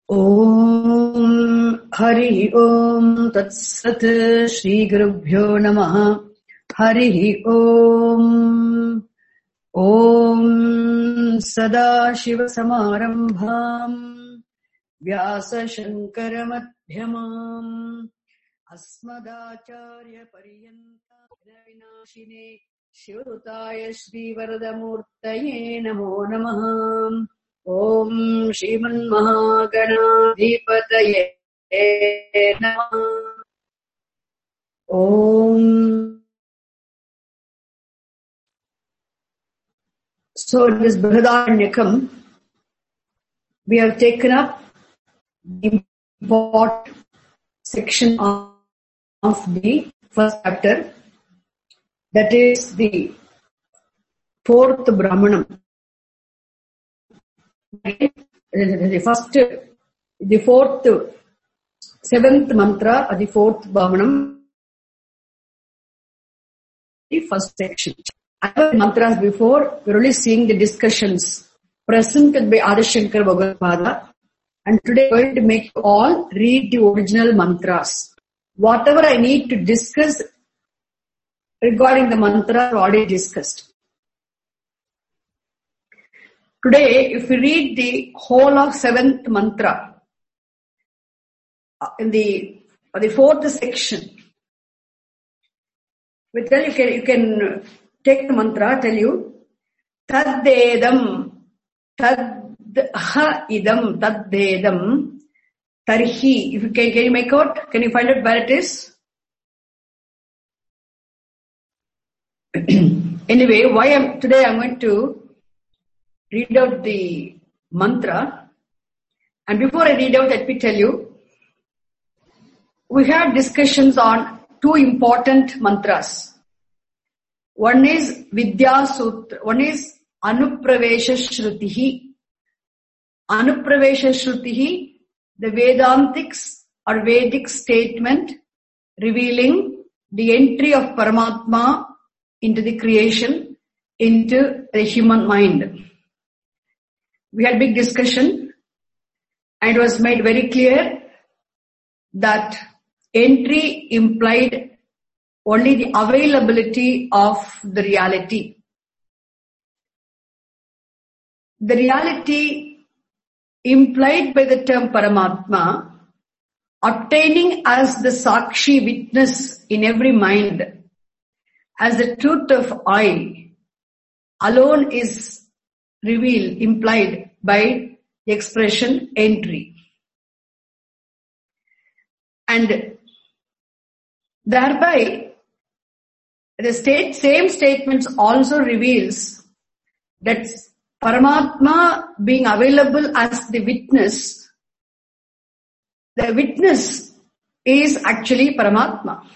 Om Hari Om Tat Sat Shri Gurubhyo Namaha Hari Om Om Sada Shiva Samarambham Vyasa Shankara Madhyamam Asmadacharya Pariyanta Vinashine Shivutaya Shri Varadamurtaye Namo Namaha Om Shriman Mahaganaadhipataye Namaha. Om. So in this Brihadaranyakam, we have taken up the important section of the first chapter, that is the fourth Brahmanam. The fourth, seventh mantra or the fourth Brahmanam, the first section. Other mantras before, we're only seeing the discussions presented by Adi Shankara Bhagavad, and today I'm going to make you all read the original mantras. Whatever I need to discuss regarding the mantra, I've already discussed. Today, if we read the whole of seventh mantra, in the fourth section, we tell you can take the mantra, tell you, Taddedam, Tadha idam, Taddedam, Tarhi. If you can you make out? Can you find out where it is? Anyway, today I'm going to read out the mantra, and before I read out, let me tell you, we had discussions on two important mantras. One is Vidya Sutra, one is Anupravesha Shrutihi. Anupravesha Shrutihi, the Vedantics or Vedic statement revealing the entry of Paramatma into the creation, into the human mind. We had big discussion, and it was made very clear that entry implied only the availability of the reality. The reality implied by the term Paramatma, obtaining as the Sakshi witness in every mind, as the truth of I, alone is revealed, implied by the expression entry. And thereby, the same statements also reveals that Paramatma being available as the witness is actually Paramatma.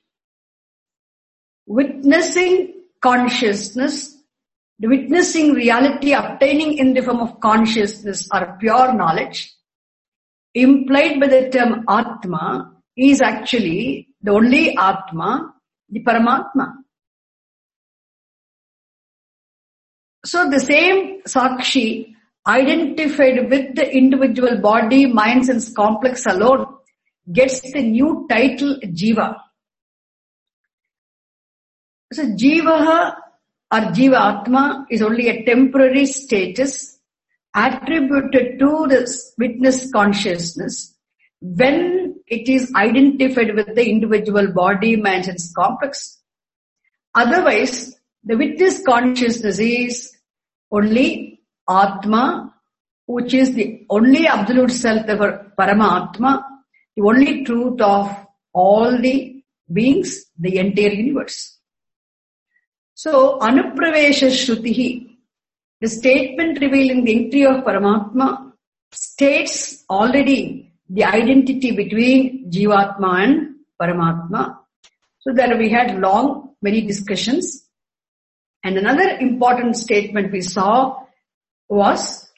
Witnessing consciousness, the witnessing reality obtaining in the form of consciousness or pure knowledge, implied by the term Atma, is actually the only Atma, the Paramatma. So the same Sakshi identified with the individual body, mind, sense complex alone gets the new title Jiva. So Jivaha or Jiva Atma is only a temporary status attributed to the witness consciousness when it is identified with the individual body, mind, and complex. Otherwise, the witness consciousness is only Atma, which is the only absolute self, the Paramatma, the only truth of all the beings, the entire universe. So, Anupravesha Shrutihi, the statement revealing the entry of Paramatma, states already the identity between Jivatma and Paramatma. So there we had many discussions. And another important statement we saw was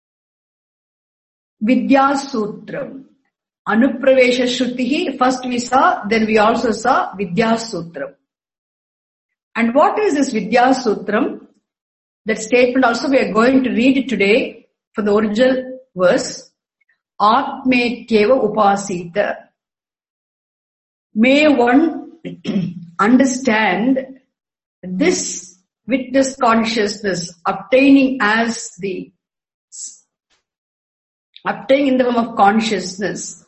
Vidya Sutram. Anupravesha Shrutihi, first we saw, then we also saw Vidya Sutram. And what is this Vidya Sutram? That statement also we are going to read it today for the original verse. Atmetyeva upasita. May one understand this witness consciousness obtaining in the form of consciousness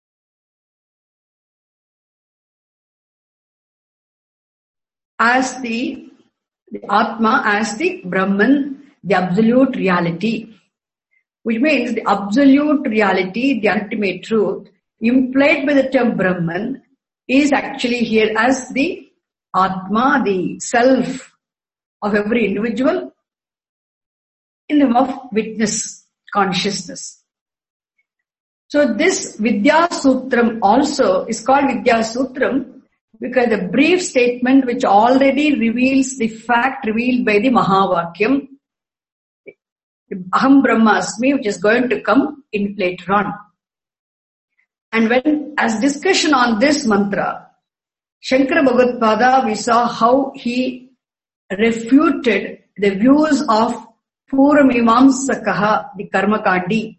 as the Atma, as the Brahman, the absolute reality. Which means the absolute reality, the ultimate truth, implied by the term Brahman, is actually here as the Atma, the self of every individual, in the form of witness consciousness. So this Vidya Sutram also is called Vidya Sutram because the brief statement which already reveals the fact revealed by the Mahavakyam, Aham Brahmasmi, which is going to come in later on. And when, as discussion on this mantra, Shankara Bhagavad-pada, we saw how he refuted the views of Puramimamsakaha, the Karmakandi.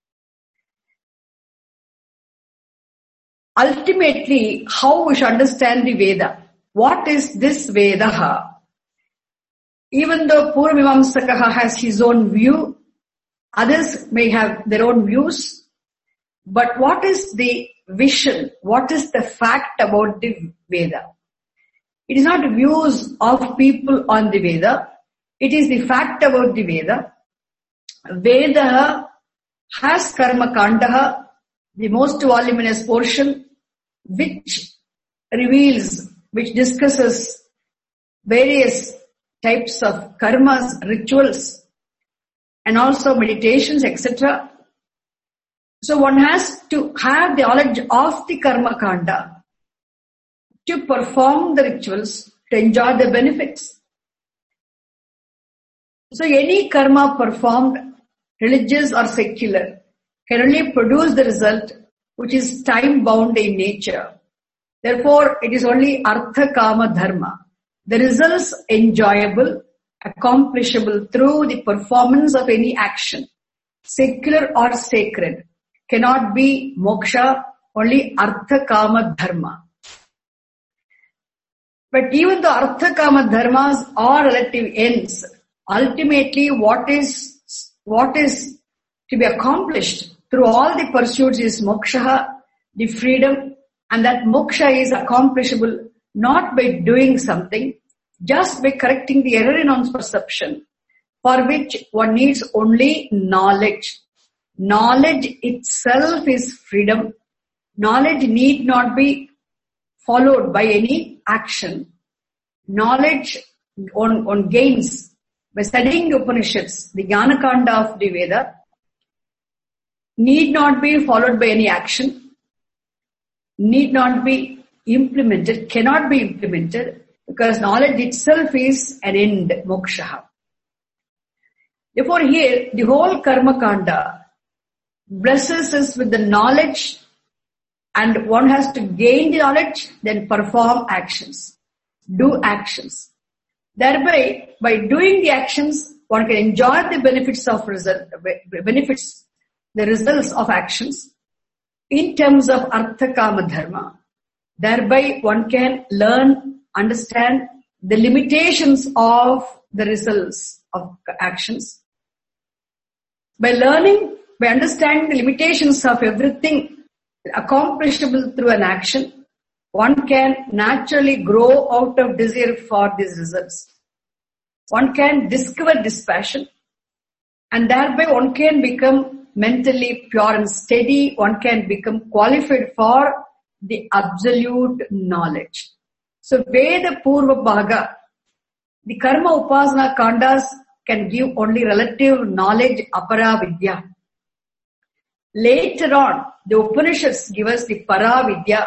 Ultimately, how we should understand the Veda. What is this Veda? Even though Puramimamsakaha has his own view, others may have their own views. But what is the vision? What is the fact about the Veda? It is not views of people on the Veda. It is the fact about the Veda. Veda has Karma Kandaha, the most voluminous portion, which reveals, which discusses various types of karmas, rituals, and also meditations, etc. So one has to have the knowledge of the Karma Kanda to perform the rituals, to enjoy the benefits. So any karma performed, religious or secular, can only produce the result which is time-bound in nature. Therefore, it is only Artha Kama Dharma. The results enjoyable, accomplishable through the performance of any action, secular or sacred, cannot be moksha, only Artha Kama Dharma. But even though Artha Kama Dharmas are relative ends, ultimately what is to be accomplished through all the pursuits is moksha, the freedom, and that moksha is accomplishable not by doing something, just by correcting the error in one's perception, for which one needs only knowledge. Knowledge itself is freedom. Knowledge need not be followed by any action. Knowledge on gains by studying the Upanishads, the Jnanakanda of the Veda, need not be followed by any action, need not be implemented, cannot be implemented, because knowledge itself is an end, moksha. Therefore here, the whole Karma Kanda blesses us with the knowledge, and one has to gain the knowledge, then perform actions, do actions. Thereby, by doing the actions, one can enjoy the the results of actions in terms of Artha Kama Dharma. Thereby, one can learn, understand the limitations of the results of actions. By learning, by understanding the limitations of everything accomplishable through an action, one can naturally grow out of desire for these results. One can discover this passion, and thereby one can become mentally pure and steady. One can become qualified for the absolute knowledge. So Veda Purva Bhaga, the Karma Upasana Kandas can give only relative knowledge, Apara Vidya. Later on, the Upanishads give us the Para Vidya.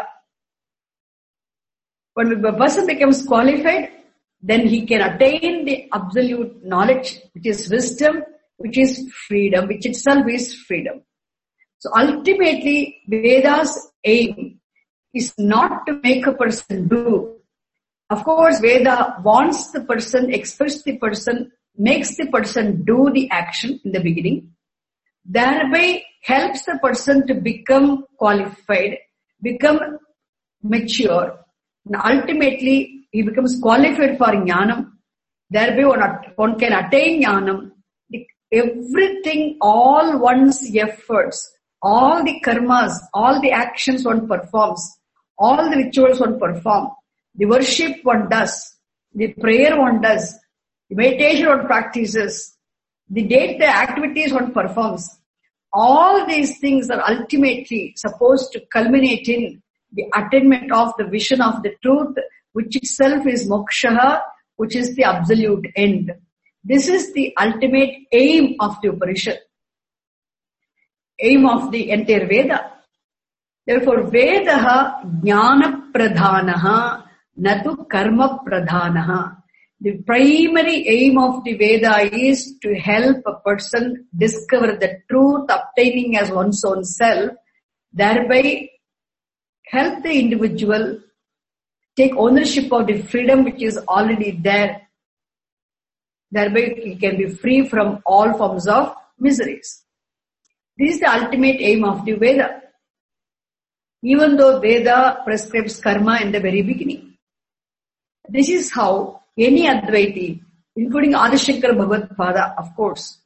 When a person becomes qualified, then he can attain the absolute knowledge, which is wisdom, which is freedom, which itself is freedom. So ultimately, Veda's aim is not to make a person do. Of course, Veda wants the person, expects the person, makes the person do the action in the beginning. thereby helps the person to become qualified, become mature, and ultimately he becomes qualified for jnanam. Thereby one can attain jnanam. Everything, all one's efforts, all the karmas, all the actions one performs, all the rituals one performs, the worship one does, the prayer one does, the meditation one practices, the day-to-day activities one performs, all these things are ultimately supposed to culminate in the attainment of the vision of the truth, which itself is moksha, which is the absolute end. This is the ultimate aim of the Upanishad, aim of the entire Veda. Therefore, Vedaha jnana pradhanaha natu karma pradhanaha. The primary aim of the Veda is to help a person discover the truth, obtaining as one's own self, thereby help the individual take ownership of the freedom which is already there. Thereby he can be free from all forms of miseries. This is the ultimate aim of the Veda. Even though Veda prescribes karma in the very beginning. This is how any Advaiti, including Adi Shankara Bhagavad-pada, of course,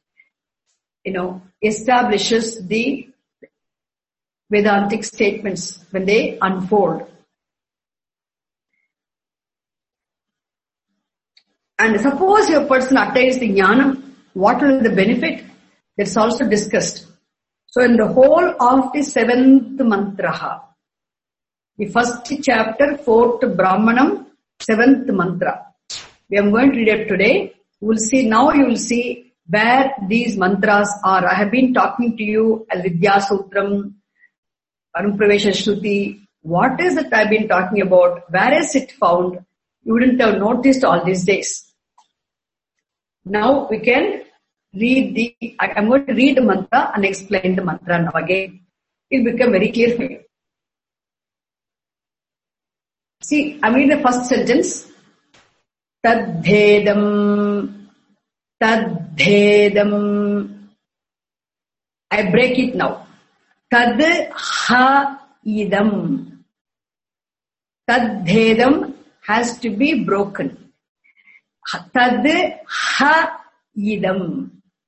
establishes the Vedantic statements when they unfold. And suppose your person attains the jnanam, what will be the benefit? That's also discussed. So in the whole of the 7th mantra, the first chapter, 4th Brahmanam, 7th mantra, we are going to read it today. You will see where these mantras are. I have been talking to you, Vidya Sutram, Anupravesha Shruti. What is it I have been talking about? Where is it found? You wouldn't have noticed all these days. Now we can read I'm going to read the mantra and explain the mantra now again. It will become very clear for you. See, I'm reading the first sentence. Tadbhedam. I break it now. Tad ha idam. Tadbhedam has to be broken. Tad ha idam.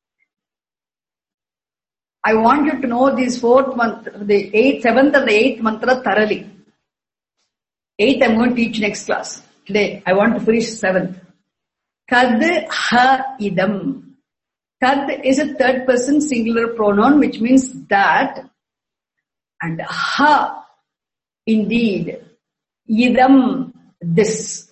I want you to know these 4th mantra, the 7th and the 8th mantra thoroughly. 8th I'm going to teach next class. Today I want to finish 7th. Tad ha idam. Tad is a third person singular pronoun which means that, and ha, indeed, idam, this.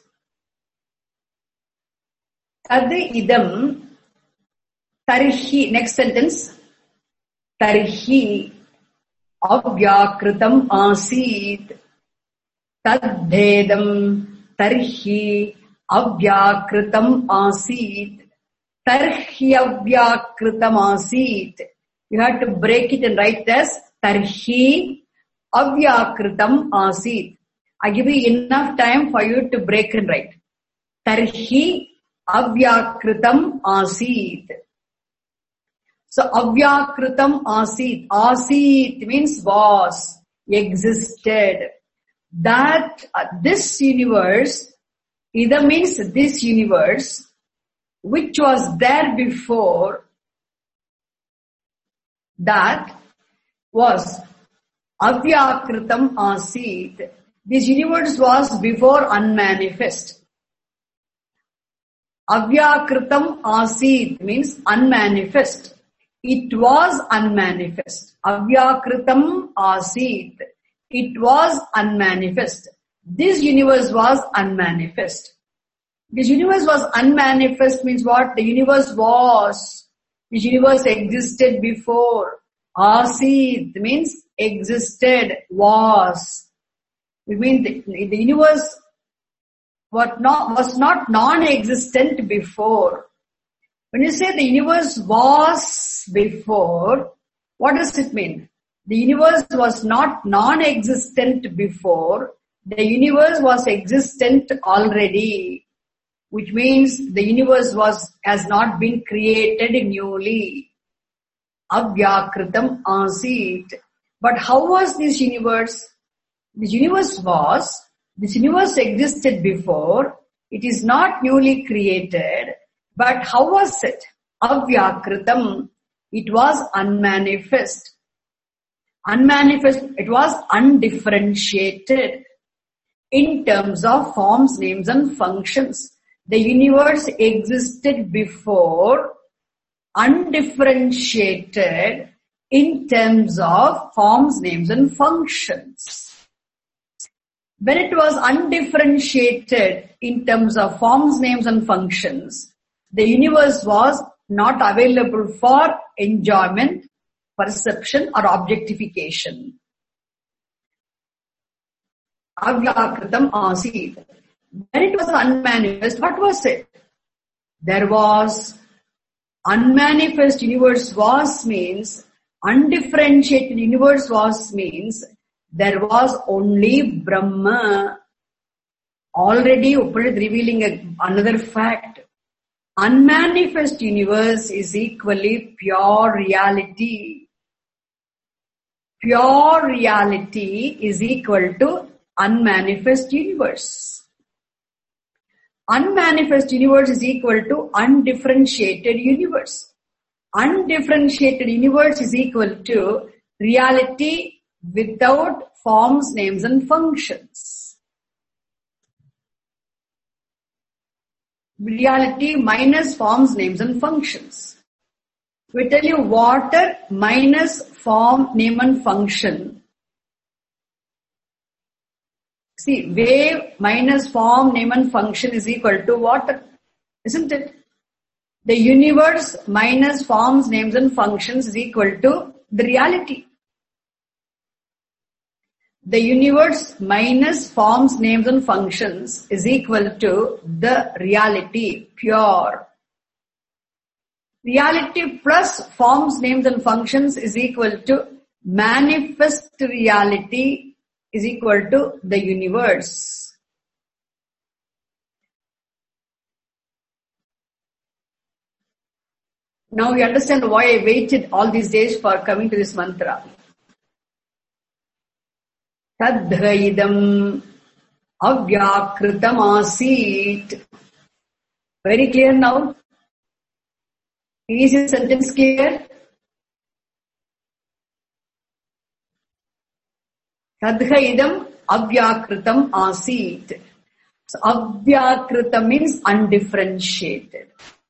Tad idam, tarhi, next sentence, tarhi avyakritam asit. Tadbhedam tarhi avyakritam asit. Tarhi avyakritam asit. You have to break it and write this. Tarhi avyakritam asit. I give you enough time for you to break and write. Tarhi avyakritam asit. So avyakritam asit. Asit means was, existed. That this universe, either means this universe, which was there before, that was avyakritam asit. This universe was before unmanifest. Avyakritam asit means unmanifest. It was unmanifest. Avyakritam asit. It was unmanifest. This universe was unmanifest. This universe was unmanifest means what? The universe was. This universe existed before. Asit means existed, was. It means the universe was not non-existent before. When you say the universe was before, what does it mean? The universe was not non-existent before. The universe was existent already, which means the universe has not been created newly. Avyakritam asit. But how was this universe? This universe existed before. It is not newly created. But how was it? Avyakritam. It was unmanifest. It was undifferentiated in terms of forms, names and functions. The universe existed before, undifferentiated in terms of forms, names and functions. When it was undifferentiated in terms of forms, names and functions, the universe was not available for enjoyment, perception or objectification. Avyakritam asit. When it was unmanifest, what was it? There was unmanifest universe was means, undifferentiated universe was means, there was only Brahma. Already Upanishad revealing another fact. Unmanifest universe is equally pure reality. Pure reality is equal to unmanifest universe. Unmanifest universe is equal to undifferentiated universe. Undifferentiated universe is equal to reality without forms, names and functions. Reality minus forms, names and functions. We tell you water minus form, name and function. See, wave minus form, name and function is equal to water, isn't it? The universe minus forms, names and functions is equal to the reality. The universe minus forms, names and functions is equal to the reality, pure. Reality plus forms, names and functions is equal to manifest reality is equal to the universe. Now we understand why I waited all these days for coming to this mantra. Tadhaidam avyakritam asit. Very clear now? Is this sentence clear? Tadhaidam avyakritam asit. So avyakritam means undifferentiated.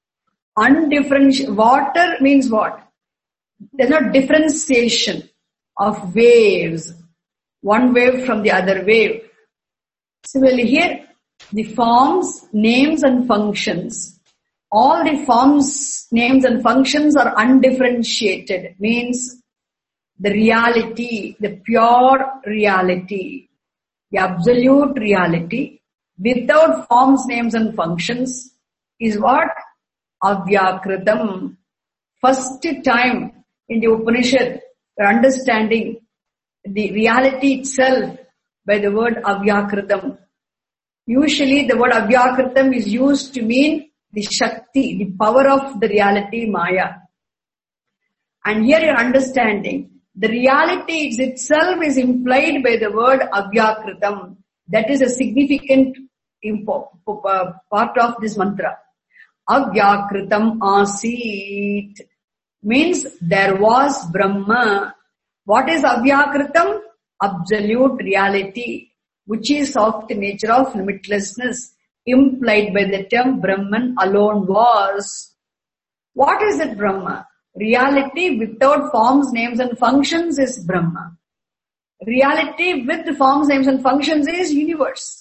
Water means what? There's no differentiation of waves. One wave from the other wave. Similarly here, the forms, names and functions. All the forms, names and functions are undifferentiated. Means the reality, the pure reality, the absolute reality without forms, names and functions is what? Avyakritam. First time in the Upanishad, we're understanding the reality itself by the word avyakritam. Usually the word avyakritam is used to mean the Shakti, the power of the reality Maya. And here you're understanding the reality itself is implied by the word avyakritam. That is a significant part of this mantra. Avyakritam asit means there was Brahma. What is avyakritam? Absolute reality, which is of the nature of limitlessness, implied by the term Brahman alone was. What is it Brahma? Reality without forms, names and functions is Brahma. Reality with forms, names and functions is universe.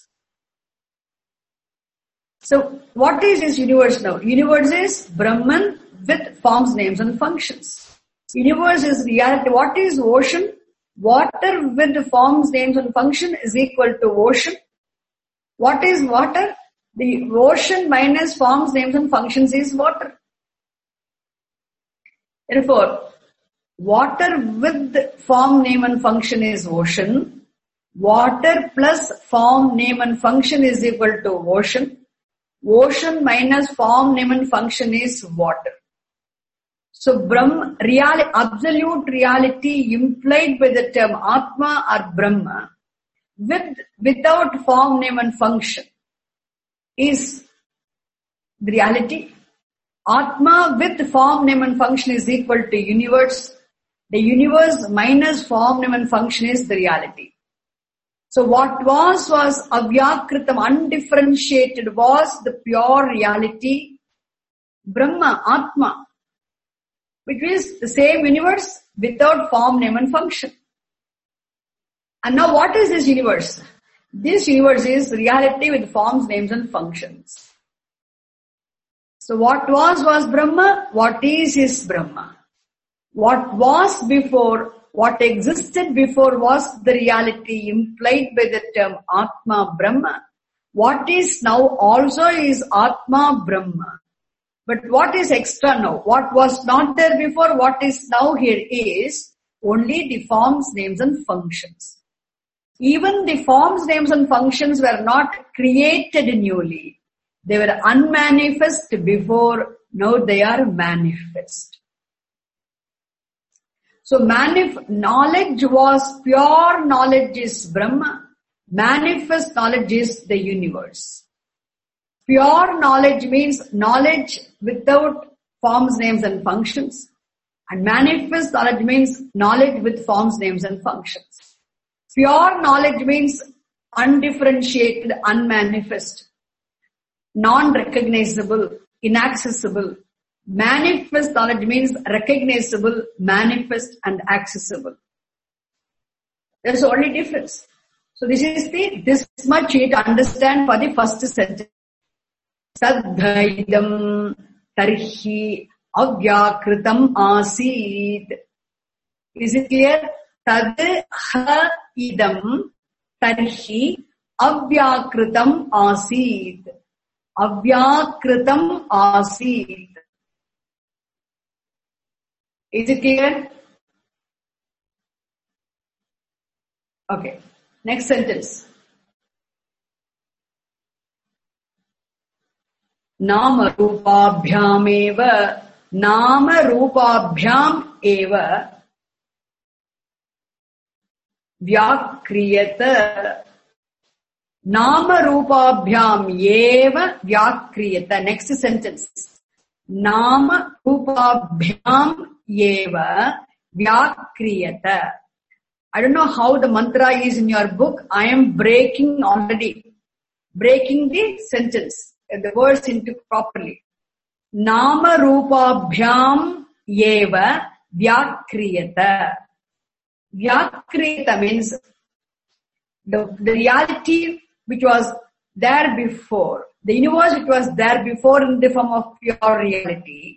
So what is this universe now? Universe is Brahman with forms, names and functions. Universe is reality. What is ocean? Water with forms, names and function is equal to ocean. What is water? The ocean minus forms, names and functions is water. Therefore, water with form, name and function is ocean. Water plus form, name and function is equal to ocean. Ocean minus form, name and function is water. So absolute reality implied by the term Atma or Brahma without form, name and function is the reality. Atma with form, name and function is equal to universe. The universe minus form, name and function is the reality. So what was avyakritam, undifferentiated, was the pure reality, Brahma, Atma, which is the same universe without form, name and function. And now what is this universe? This universe is reality with forms, names and functions. So what was Brahma? What is Brahma? What was before, what existed before was the reality implied by the term Atma, Brahma. What is now also is Atma, Brahma. But what is extra now? What was not there before, what is now here is only the forms, names and functions. Even the forms, names and functions were not created newly. They were unmanifest before, now they are manifest. So knowledge was pure knowledge is Brahma. Manifest knowledge is the universe. Pure knowledge means knowledge without forms, names and functions. And manifest knowledge means knowledge with forms, names and functions. Pure knowledge means undifferentiated, unmanifest, non-recognizable, inaccessible. Manifest knowledge means recognizable, manifest and accessible. There's only difference. So this much you need to understand for the first sentence. Tadhaidam tarhi avyakritam asid. Is it clear? Tadha idam tarhi avyakritam asid. Avyakritam asid. Is it clear? Okay. Next sentence. Nama rupabhyam eva vyakriyata. Nama rupabhyam eva vyakriyata. Next sentence. Nama rupabhyam eva vyakriyata. I don't know how the mantra is in your book. I am breaking the sentence, the words into properly. Nama rupabhyam eva vyakriyata. Vyakriyata means the reality which was there before, the universe which was there before in the form of pure reality,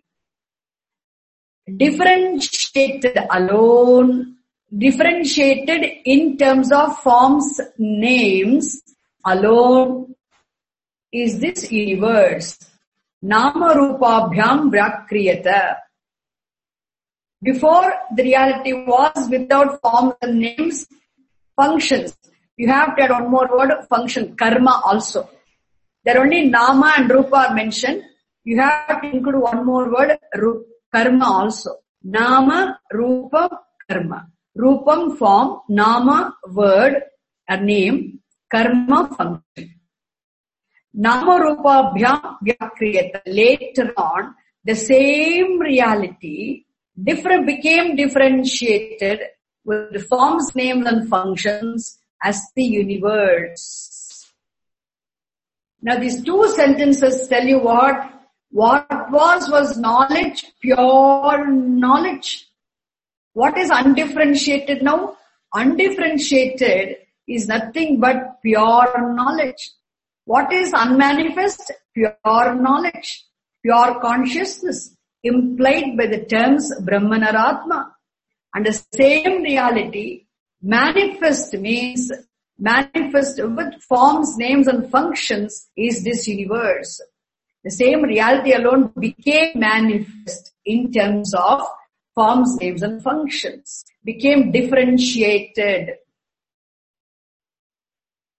differentiated alone, differentiated in terms of forms, names alone is this universe. Nama rupabhyam vyakriyata. Before the reality was without forms and names, functions. You have to add one more word, function, karma also. There only nama and rupa are mentioned. You have to include one more word, karma also. Nama, rupa, karma. Rupam form, nama word or name, karma function. Nama rupa bhyam vyakriyata. Later on, the same reality became differentiated with the forms, names and functions as the universe. Now these two sentences tell you what was knowledge, pure knowledge. What is undifferentiated now? Undifferentiated is nothing but pure knowledge. What is unmanifest? Pure knowledge, pure consciousness, implied by the terms Brahman or Atma. And the same reality, manifest means manifest with forms, names and functions is this universe. The same reality alone became manifest in terms of forms, names and functions, became differentiated.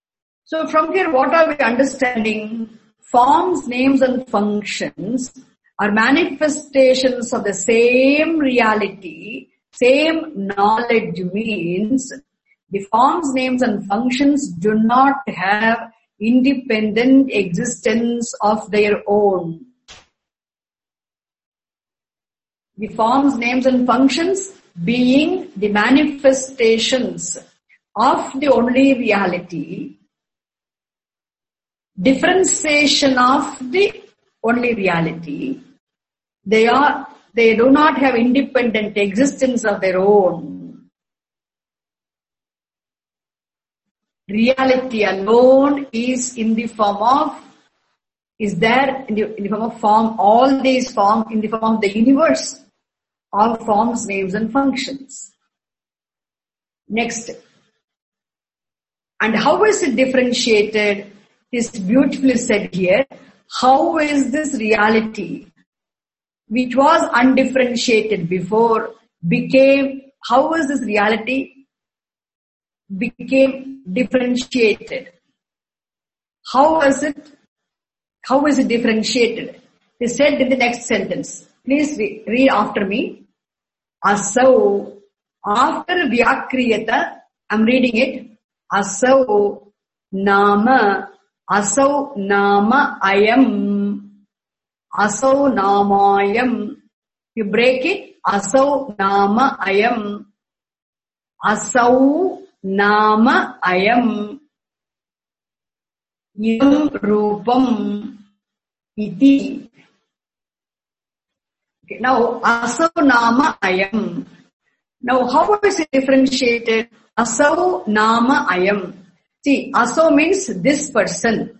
So from here, what are we understanding? Forms, names and functions are manifestations of the same reality, same knowledge means the forms, names and functions do not have independent existence of their own. The forms, names and functions being the manifestations of the only reality, differentiation of the only reality, they do not have independent existence of their own. Reality alone is in the form of, is there in the form of form, all these forms in the form of the universe, all forms, names and functions. Next. And how is it differentiated? It is beautifully said here. How is this reality, which was undifferentiated before, how is this reality became differentiated? How is it differentiated? It is said in the next sentence. Please read after me. Asau, after Vyakriyata, I'm reading it. Asau nama ayam. Asau namayam. You break it. Asau nama ayam. Asau nama ayam. Yam rupam iti. Okay, now, asau nama ayam. Now, how is it differentiated? Asau nama ayam. See, asau means this person.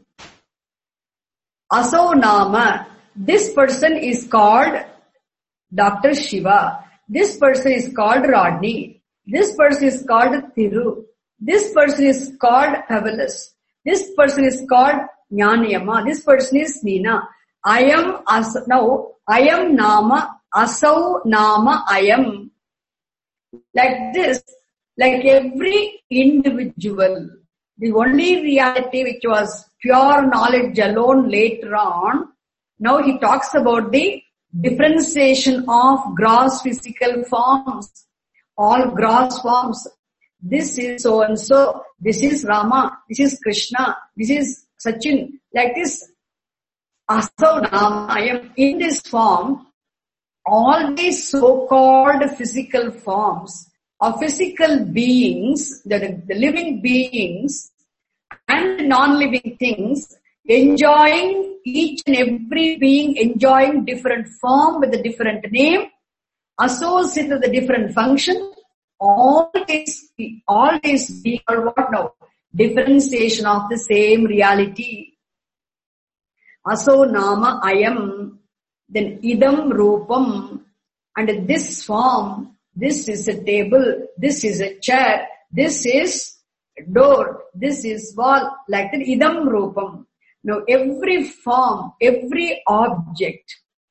Asau nama. This person is called Dr. Shiva. This person is called Rodney. This person is called Thiru. This person is called Fabulous. This person is called Jnaniyama. This person is Nina. Now, ayam nama, asau nama ayam. Like this, like every individual, the only reality which was pure knowledge alone later on, now he talks about the differentiation of gross physical forms, all gross forms. This is so and so, this is Rama, this is Krishna, this is Sachin, like this. Asau nama ayam, in this form, all these so-called physical forms of physical beings, the living beings and non-living things, enjoying each and every being enjoying different form with a different name, associated with a different function, all these being are what now? Differentiation of the same reality. Aso nama ayam, then idam rupam, and this form, this is a table, this is a chair, this is a door, this is wall, like that, idam rupam. Now every form, every object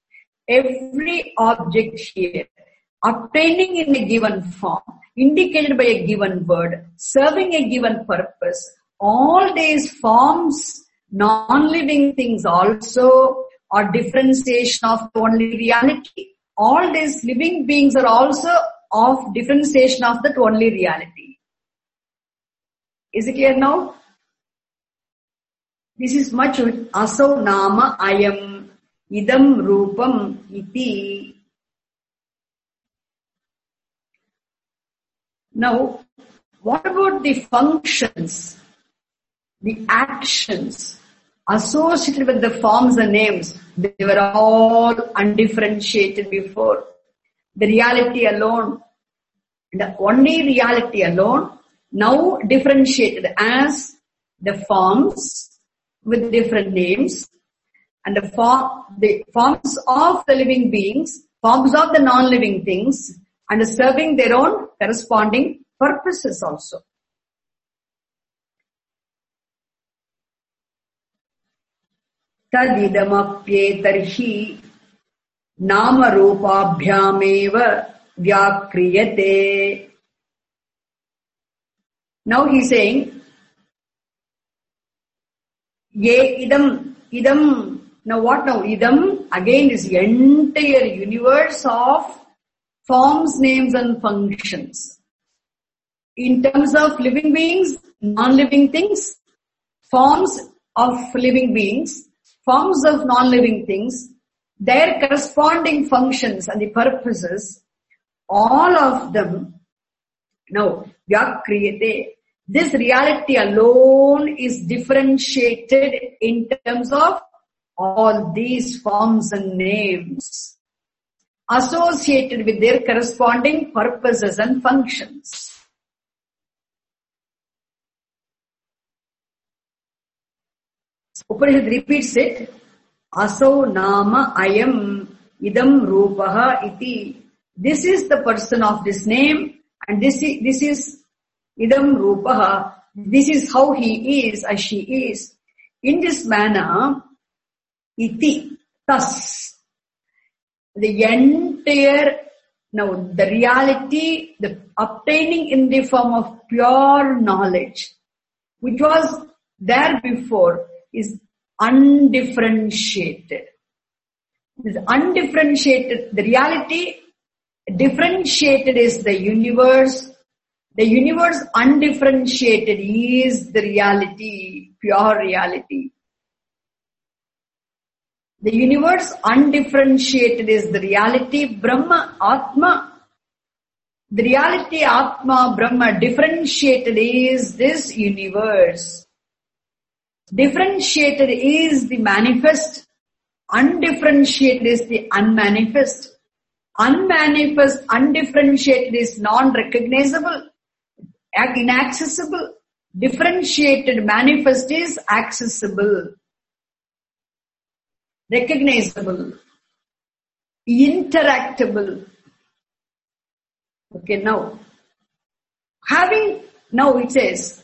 here, obtaining in a given form, indicated by a given word, serving a given purpose, all these forms, non-living things also are differentiation of the only reality. All these living beings are also of differentiation of that only reality. Is it clear now? This is much with asau nama ayam idam rupam iti. Now, what about the functions, the actions associated with the forms and names? They were all undifferentiated before. The reality alone, the only reality alone, now differentiated as the forms with different names and the forms of the living beings, forms of the non-living things, and serving their own corresponding purposes also. Tadidamapyetarhi nama rupabhyameva vyakriyate. Now he is saying, ye idam, now what now? Idam again this entire universe of forms, names and functions. In terms of living beings, non-living things, forms of living beings, forms of non-living things, their corresponding functions and the purposes, all of them, now, Vyakriyate, this reality alone is differentiated in terms of all these forms and names associated with their corresponding purposes and functions. Upanishad repeats it, Aso nama ayam idam rupaha iti. This is the person of this name and this is idam rupaha. This is how he is or she is. In this manner, iti, thus, the entire, now the reality, the obtaining in the form of pure knowledge, which was there before, is undifferentiated. This undifferentiated, the reality, differentiated is the universe. The universe undifferentiated is the reality, pure reality. The universe undifferentiated is the reality, Brahma, Atma. The reality, Atma, Brahma, differentiated is this universe. Differentiated is the manifest. Undifferentiated is the unmanifest. Unmanifest, undifferentiated is non-recognizable, inaccessible. Differentiated, manifest is accessible, recognizable, interactable. Okay, now it says,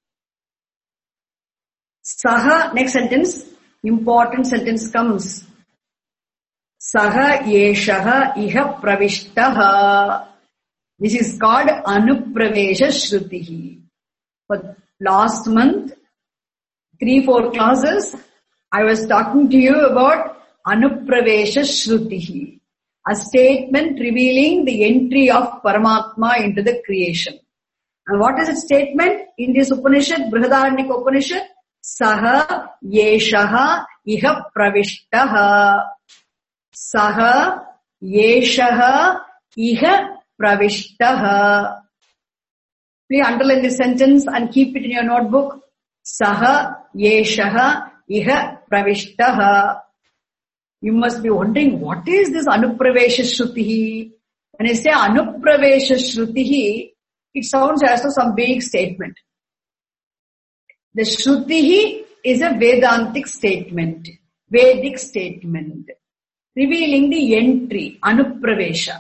Saha, next sentence, important sentence comes. Saha yeshaha iha pravishtaha. This is called Anupravesha Shrutihi. For last month, 3-4 classes, I was talking to you about Anupravesha Shrutihi, a statement revealing the entry of Paramatma into the creation. And what is the statement in this Upanishad, Brihadaranyaka Upanishad? Saha yeshaha iha pravishtaha. Saha yeshaha iha pravishtaha. Please underline this sentence and keep it in your notebook. Saha yeshaha iha pravishtaha. You must be wondering, what is this Anupravesha Shrutihi? When I say Anupravesha Shrutihi, it sounds as though some big statement. The Shrutihi is a Vedantic statement, Vedic statement, revealing the entry, Anupravesha,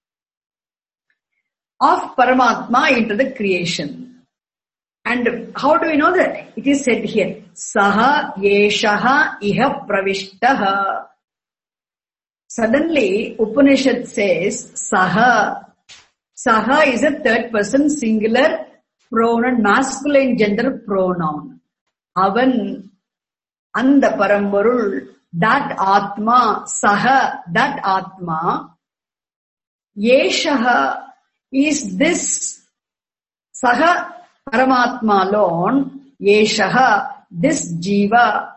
of Paramatma into the creation. And how do we know that? It is said here, Saha yeshaha iha pravishtaha. Suddenly, Upanishad says, Saha. Saha is a third person singular pronoun, masculine gender pronoun. Avan, anda paramvarul, that Atma, Saha, that Atma, Yeshaha is this, Saha Paramatma alone, Yeshaha, this Jiva.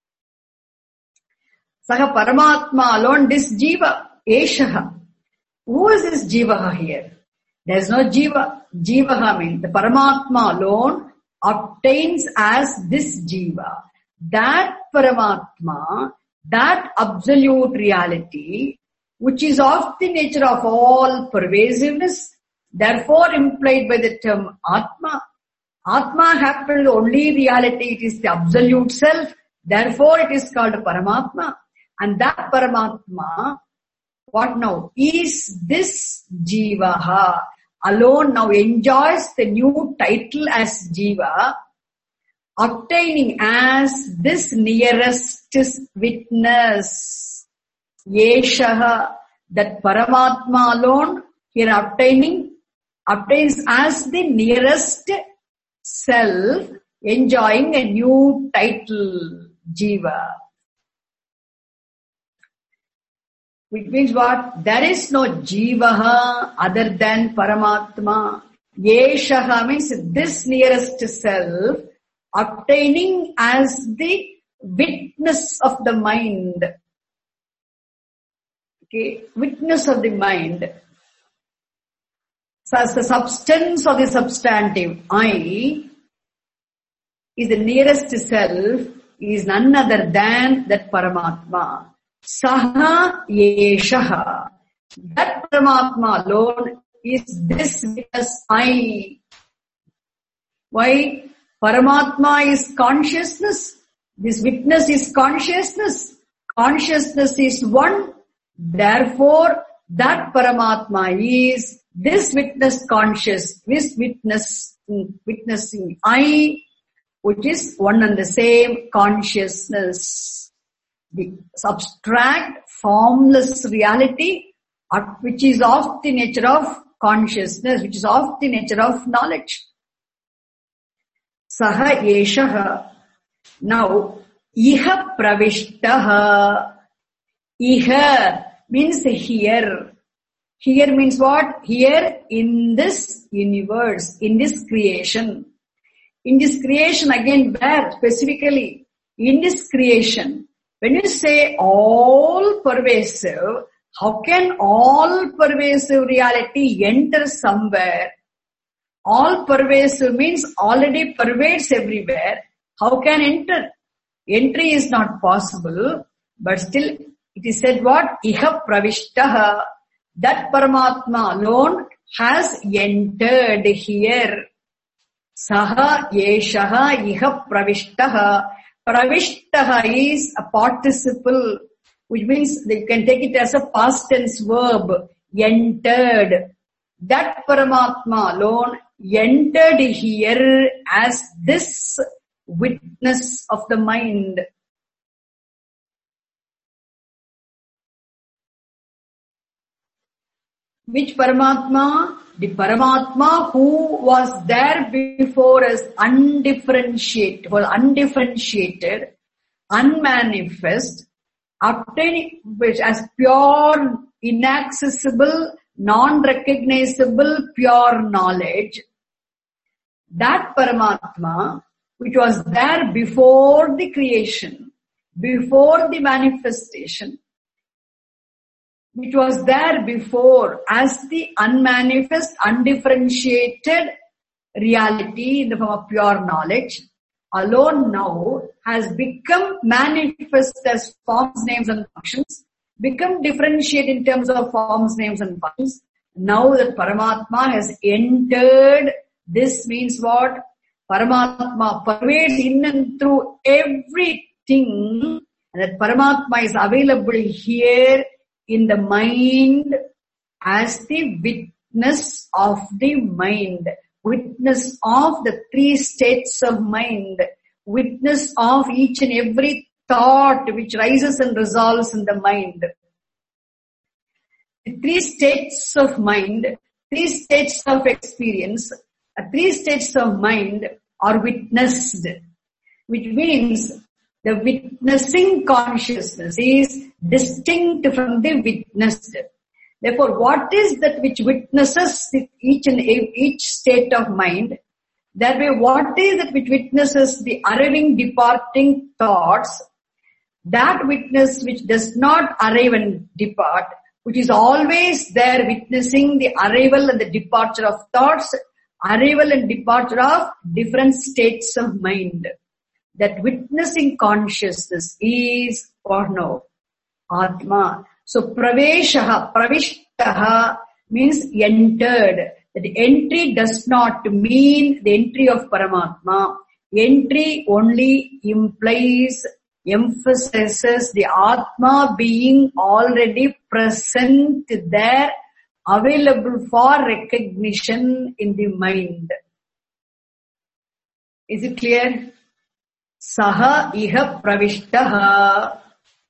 Saha Paramatma alone, this Jiva, Yeshaha. Who is this Jiva here? There is no Jiva. Jiva means the Paramatma alone obtains as this Jiva. That Paramatma, that absolute reality, which is of the nature of all pervasiveness, therefore implied by the term Atma. Atma happens only reality, it is the absolute self, therefore it is called Paramatma. And that Paramatma, what now? Is this Jivaha alone now enjoys the new title as Jiva, obtaining as this nearest witness, Yeshaha, that Paramatma alone here obtains as the nearest self, enjoying a new title, Jiva. Which means what? There is no Jivaha other than Paramatma. Yeshaha means this nearest self obtaining as the witness of the mind. Okay, witness of the mind. So as the substance of the substantive, I is the nearest self, is none other than that Paramatma. Saha Yeshaha. That Paramatma alone is this witness I. Why? Paramatma is consciousness. This witness is consciousness. Consciousness is one. Therefore, that Paramatma is this witness conscious, this witnessing I, which is one and the same consciousness. The abstract, formless reality, which is of the nature of consciousness, which is of the nature of knowledge. Saha Yeshaha. Now, Iha Pravishtaha. Iha means here. Here means what? Here in this universe, in this creation. In this creation again, where specifically? In this creation. When you say all pervasive, how can all pervasive reality enter somewhere? All pervasive means already pervades everywhere. How can enter? Entry is not possible, but still it is said what? Iha pravishtaha. That Paramatma alone has entered here. Saha yeshaha iha pravishtaha. Pravishtaha is a participle, which means that you can take it as a past tense verb. Entered. That Paramatma alone entered here as this witness of the mind. Which Paramatma? The Paramatma who was there before as undifferentiated, unmanifest, obtaining which as pure, inaccessible, non-recognizable, pure knowledge. That Paramatma, which was there before the creation, before the manifestation, which was there before as the unmanifest, undifferentiated reality in the form of pure knowledge, alone now has become manifest as forms, names and functions, become differentiate in terms of forms, names and functions. Now that Paramatma has entered, this means what? Paramatma pervades in and through everything, and that Paramatma is available here in the mind as the witness of the mind, witness of the three states of mind, witness of each and every thought which rises and resolves in the mind. The three states of mind, three states of experience, three states of mind are witnessed, which means the witnessing consciousness is distinct from the witnessed. Therefore, what is that which witnesses each state of mind? That way, what is that which witnesses the arriving, departing thoughts? That witness which does not arrive and depart, which is always there witnessing the arrival and the departure of thoughts, arrival and departure of different states of mind. That witnessing consciousness is Purno, Atma. So pravishtaha means entered. That entry does not mean the entry of Paramatma. Entry only implies, emphasizes the Atma being already present there, available for recognition in the mind. Is it clear? Saha iha pravishtaha.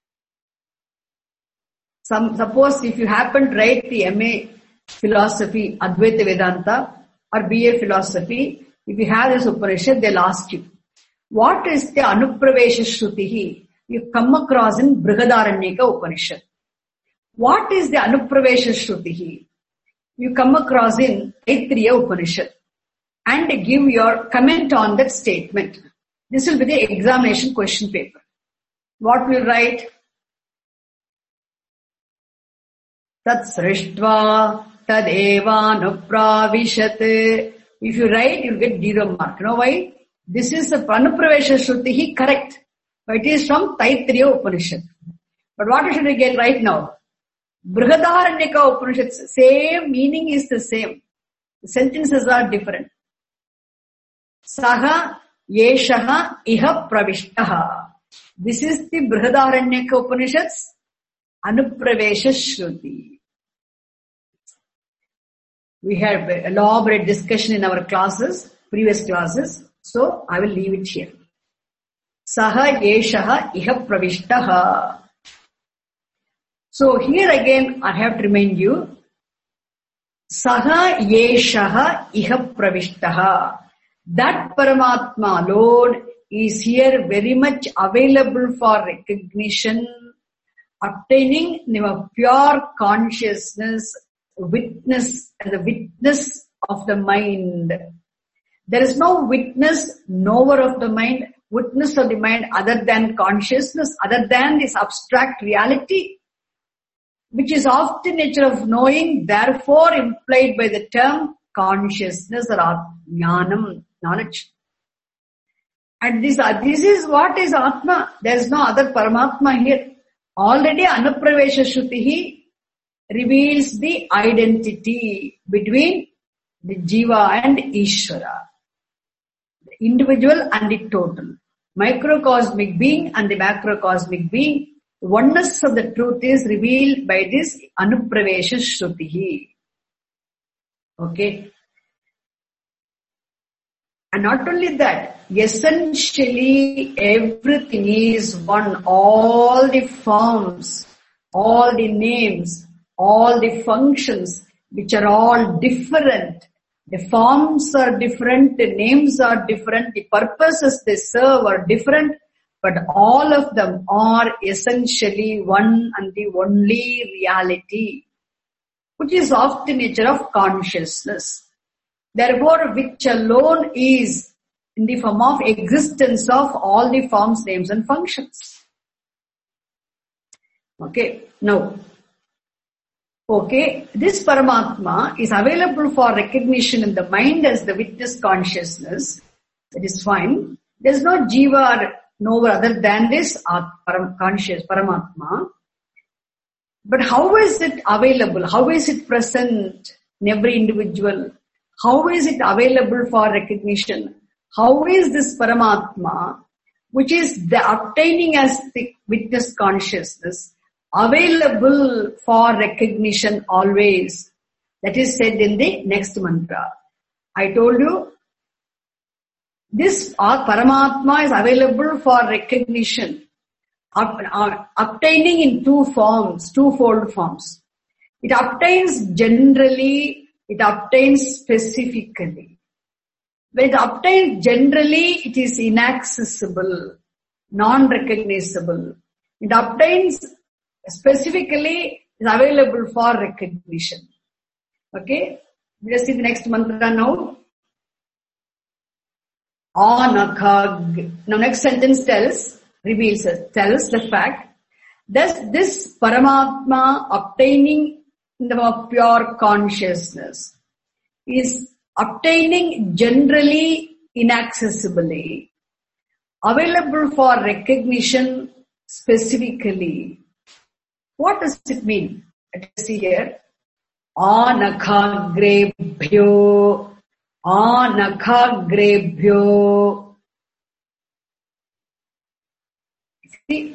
Suppose if you happen to write the MA philosophy, Advaita Vedanta, or BA philosophy, if you have this Upanishad, they'll ask you, what is the Anupravesha Shrutihi? You come across in Brihadaranyaka Upanishad. What is the Anupravesha Shruti? You come across in Taittiriya Upanishad and give your comment on that statement. This will be the examination question paper. What will you write? Tat srishtva tadevanupravishat. If you write, you'll get 0 mark. You know why? This is a Anupravesha Shruti, correct. But it is from Taittiriya Upanishad. But what should we get right now? Brihadaranyaka Upanishad, same meaning is the same. The sentences are different. Saha yeshaha iha pravishtaha. This is the Brihadaranyaka Upanishad's Anupravesha Shruti. We had elaborate discussion in our classes, previous classes, so I will leave it here. Saha yeshaha iha pravishtaha. So here again I have to remind you, Saha yeshaha iha pravishtaha. That Paramatma alone is here very much available for recognition, obtaining pure consciousness, witness, as a witness of the mind. There is no witness, knower of the mind, witness of the mind other than consciousness, other than this abstract reality, which is of the nature of knowing, therefore implied by the term consciousness or jnanam, knowledge. And this is what is Atma. There is no other Paramatma here. Already Anupravesha Shruti reveals the identity between the Jiva and Ishvara. The individual and the total. Microcosmic being and the macrocosmic being. The oneness of the truth is revealed by this Anupravesha Shruti. Okay. And not only that, essentially everything is one. All the forms, all the names, all the functions, which are all different. The forms are different, the names are different, the purposes they serve are different, but all of them are essentially one and the only reality, which is of the nature of consciousness. Therefore, which alone is in the form of existence of all the forms, names and functions. Okay, now, this Paramatma is available for recognition in the mind as the witness consciousness. That is fine. There is no Jiva or knower other than this conscious Paramatma. But how is it available? How is it present in every individual? How is it available for recognition? How is this Paramatma, which is the obtaining as the witness consciousness, available for recognition always? That is said in the next mantra. I told you, this Paramatma is available for recognition, obtaining in two forms, twofold forms. It obtains generally, it obtains specifically. When it obtains generally, it is inaccessible, non-recognizable. It obtains specifically, is available for recognition. Okay? Let's see the next mantra now. Anakhag. Now next sentence tells the fact that this Paramatma obtaining the pure consciousness is obtaining generally, inaccessibly, available for recognition specifically. What does it mean? Let's see here. Anakhagrebhyo. Anakhagrebhyo. See,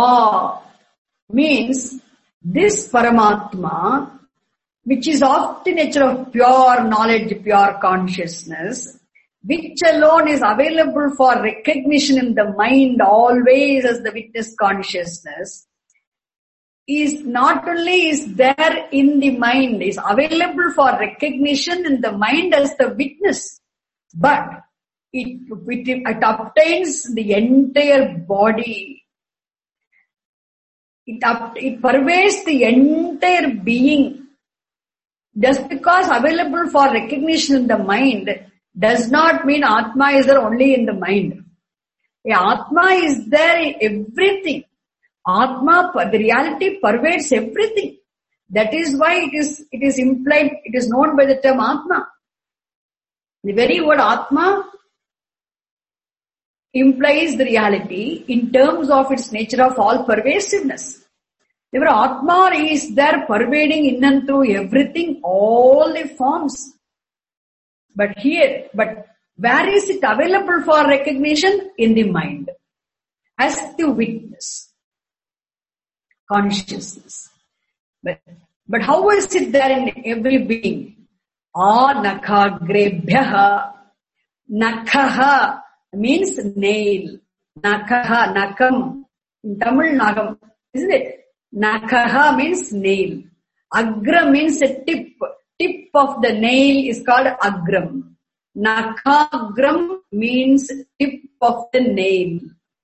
means this Paramatma, which is of the nature of pure knowledge, pure consciousness, which alone is available for recognition in the mind always as the witness consciousness, is not only is there in the mind, is available for recognition in the mind as the witness, but it obtains the entire body. It pervades the entire being. Just because available for recognition in the mind does not mean Atma is there only in the mind. Atma is there in everything. Atma, the reality pervades everything. That is why it is implied, it is known by the term Atma. The very word Atma implies the reality in terms of its nature of all pervasiveness. Therefore, Atma is there pervading in and through everything, all the forms. But where is it available for recognition? In the mind. As the witness. Consciousness. But how is it there in every being? Nakagrebhyaha. Nakaha means nail. Nakaha, nakam. In Tamil, nagam. Isn't it? Nakaha means nail. Agram means a tip. Tip of the nail is called agram. Nakagram means tip of the nail.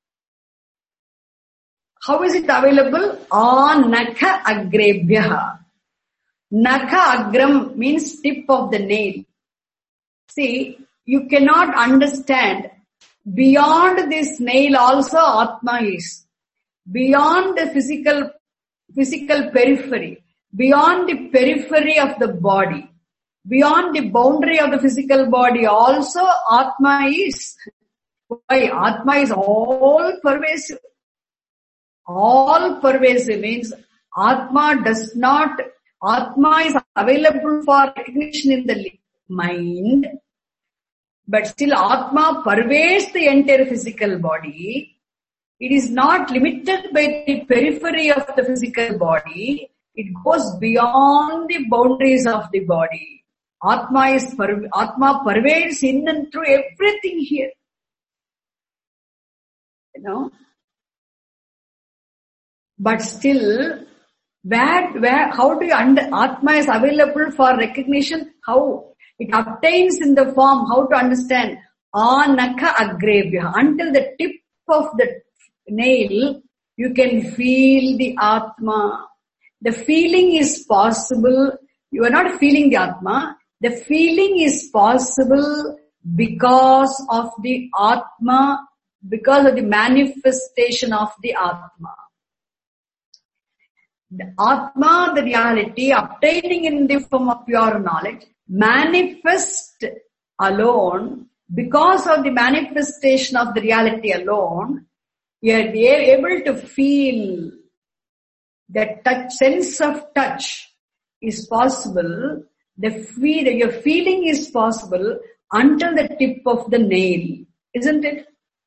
How is it available? Naka agrebhyaha. Naka agram means tip of the nail. See, you cannot understand. Beyond this nail also Atma is. Beyond the physical periphery. Beyond the periphery of the body. Beyond the boundary of the physical body also Atma is. Why? Atma is all pervasive. All pervasive means Atma is available for recognition in the mind, but still Atma pervades the entire physical body. It is not limited by the periphery of the physical body. It goes beyond the boundaries of the body. Atma pervades in and through everything here. But still, how do you Atma is available for recognition? How? It obtains in the form, how to understand? Naka agrebhya. Until the tip of the nail, you can feel the Atma. The feeling is possible. You are not feeling the Atma. The feeling is possible because of the Atma, because of the manifestation of the Atma. The Atma, the reality, obtaining in the form of pure knowledge, manifest alone, because of the manifestation of the reality alone, you are able to feel that touch, sense of touch is possible. Your feeling is possible until the tip of the nail, isn't it?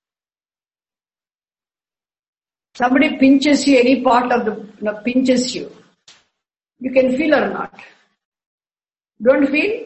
Somebody pinches you, any part of the pinches you. You can feel or not? Don't feel?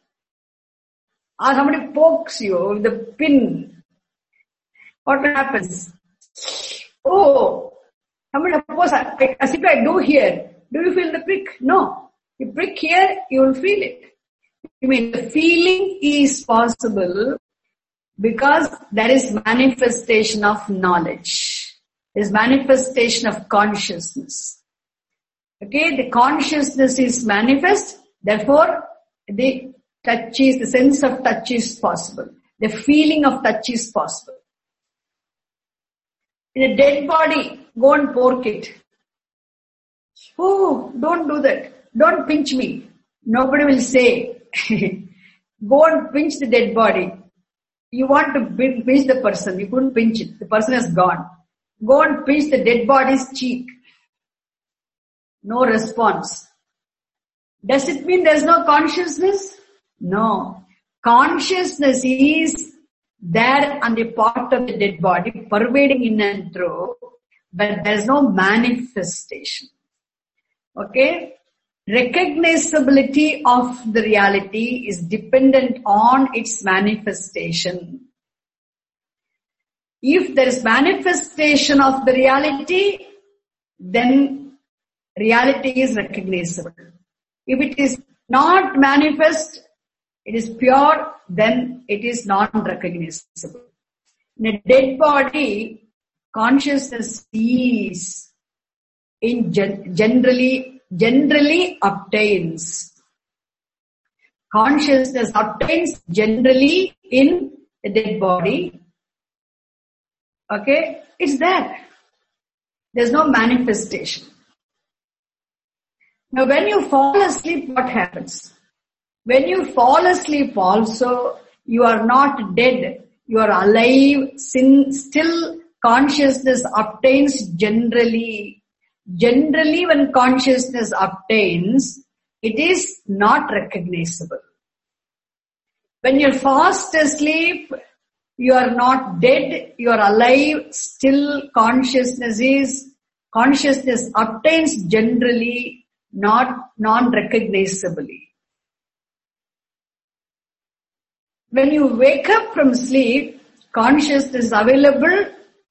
Or somebody pokes you with the pin. What happens? Oh, somebody suppose as if I do here. Do you feel the prick? No. You prick here, you will feel it. You mean the feeling is possible because there is manifestation of knowledge. There is manifestation of consciousness. Okay, the consciousness is manifest, therefore the sense of touch is possible. The feeling of touch is possible. In a dead body, go and poke it. Oh, don't do that. Don't pinch me. Nobody will say. Go and pinch the dead body. You want to pinch the person. You couldn't pinch it. The person has gone. Go and pinch the dead body's cheek. No response. Does it mean there's no consciousness? No. Consciousness is there on the part of the dead body, pervading in and through, but there's no manifestation. Okay? Recognizability of the reality is dependent on its manifestation. If there is manifestation of the reality, then reality is recognizable. If it is not manifest, it is pure, then it is non-recognizable. In a dead body, consciousness is generally obtains. Consciousness obtains generally in a dead body. Okay? It's there. There's no manifestation. Now when you fall asleep, what happens? When you fall asleep also, you are not dead. You are alive. Still consciousness obtains generally. Generally when consciousness obtains, it is not recognizable. When you're fast asleep, you are not dead, you are alive, still consciousness obtains generally, not non-recognizably. When you wake up from sleep, consciousness is available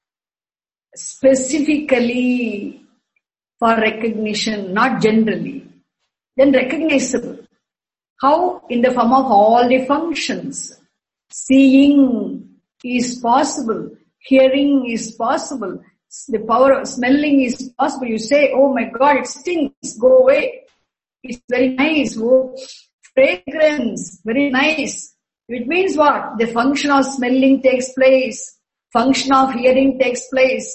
specifically for recognition, not generally. Then recognizable. How? In the form of all the functions. Seeing is possible. Hearing is possible. The power of smelling is possible. You say, oh my God, it stinks. Go away. It's very nice. Oh, fragrance. Very nice. It means what? The function of smelling takes place. Function of hearing takes place.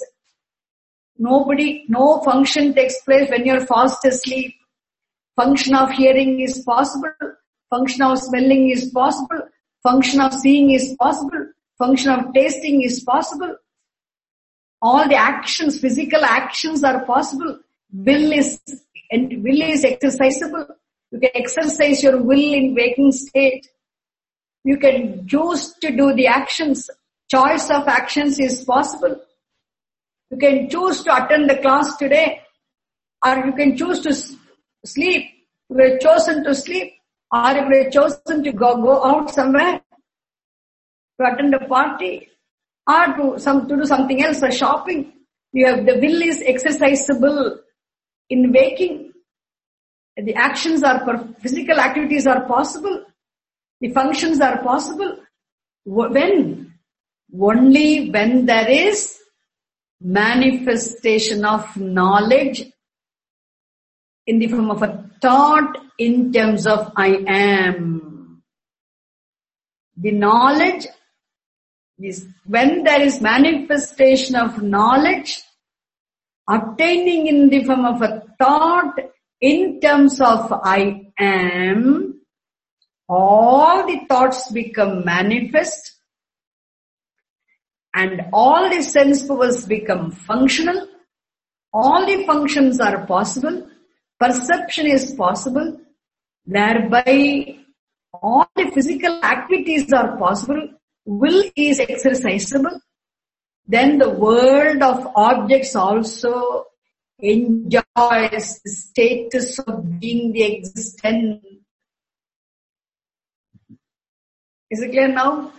No function takes place when you're fast asleep. Function of hearing is possible. Function of smelling is possible. Function of seeing is possible. Function of tasting is possible. All the actions, physical actions are possible. Will is exercisable. You can exercise your will in waking state. You can choose to do the actions. Choice of actions is possible. You can choose to attend the class today, or you can choose to sleep. You have chosen to sleep, or you have chosen to go out somewhere to attend a party, or to do something else, or shopping. The will is exercisable in waking. The actions physical activities are possible. The functions are possible. When? Only when there is manifestation of knowledge in the form of a thought in terms of I am. The knowledge is when there is manifestation of knowledge obtaining in the form of a thought in terms of I am, all the thoughts become manifest and all the sense powers become functional. All the functions are possible. Perception is possible. Thereby, all the physical activities are possible. Will is exercisable. Then the world of objects also enjoys the status of being the existent. Is it clear now?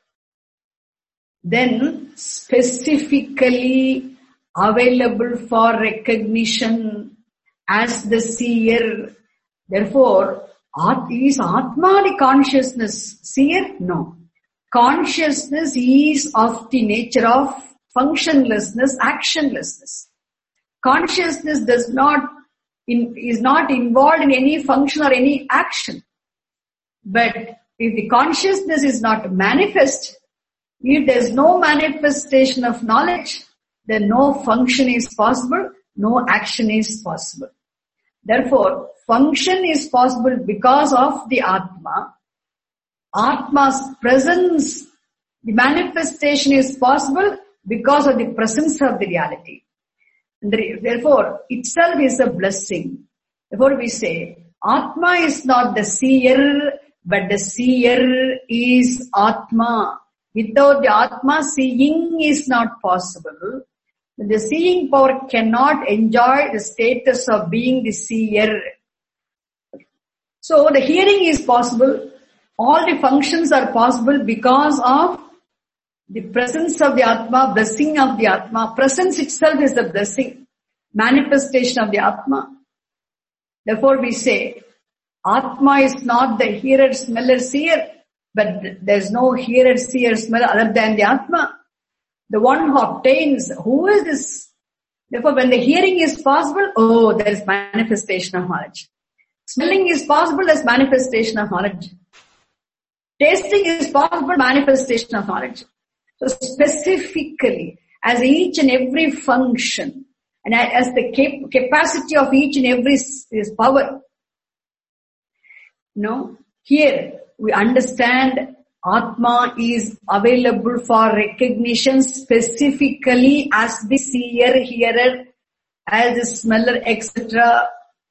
Then specifically available for recognition as the seer. Therefore, is Atma the consciousness seer? No. Consciousness is of the nature of functionlessness, actionlessness. Consciousness is not involved in any function or any action. But if the consciousness is not manifest, if there is no manifestation of knowledge, then no function is possible, no action is possible. Therefore, function is possible because of the Atma. Atma's presence, the manifestation is possible because of the presence of the reality. And therefore, itself is a blessing. Therefore, we say, Atma is not the seer, but the seer is Atma. Without the Atma, seeing is not possible. The seeing power cannot enjoy the status of being the seer. So the hearing is possible. All the functions are possible because of the presence of the Atma, blessing of the Atma. Presence itself is the blessing, manifestation of the Atma. Therefore we say, Atma is not the hearer, smeller, seer, but there is no hearer, seer, smeller other than the Atma. The one who obtains, who is this Therefore, when the hearing is possible, oh, there is manifestation of knowledge. Smelling is possible, there's manifestation of knowledge. Tasting is possible, manifestation of knowledge. So specifically, as each and every function, and as the capacity of each and every is power. No, here we understand Atma is available for recognition specifically as the seer, hearer, as the smeller, etc.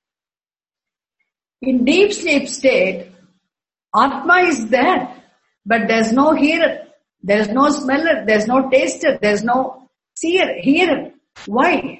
In deep sleep state, Atma is there, but there's no hearer, there's no smeller, there's no taster, there's no seer, hearer. Why?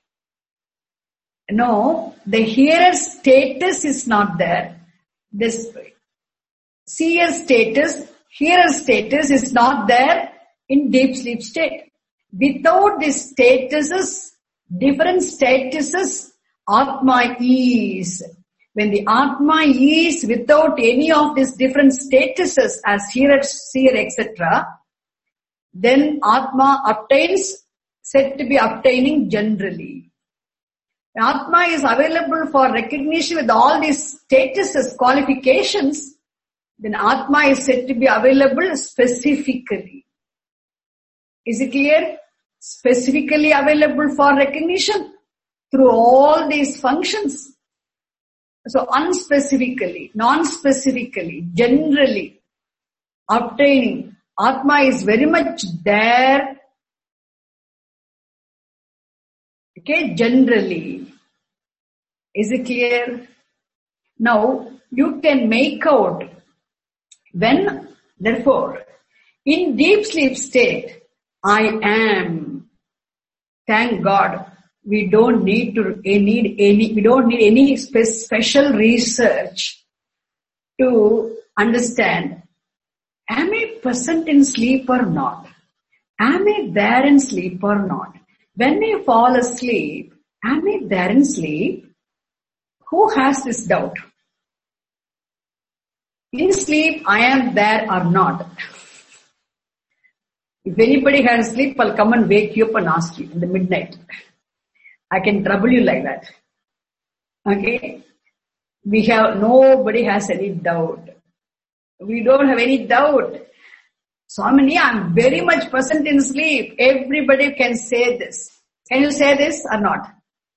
No, the hearer's status is not there. This seer status, hearer status is not there in deep sleep state. Without these statuses, different statuses, Atma is. When the Atma is without any of these different statuses as hearer, seer, etc., then Atma obtains, said to be obtaining generally. Atma is available for recognition with all these statuses, qualifications, then Atma is said to be available specifically. Is it clear? Specifically available for recognition through all these functions. So unspecifically, non-specifically, generally obtaining, Atma is very much there. Okay, generally. Is it clear? Now, you can make out when, therefore, in deep sleep state, I am. Thank God, we don't need any special research to understand, am I present in sleep or not? Am I there in sleep or not? When I fall asleep, am I there in sleep? Who has this doubt? In sleep, I am there or not? If anybody has sleep, I'll come and wake you up and ask you in the midnight. I can trouble you like that. Okay? Nobody has any doubt. We don't have any doubt. Swamini, I'm very much present in sleep. Everybody can say this. Can you say this or not?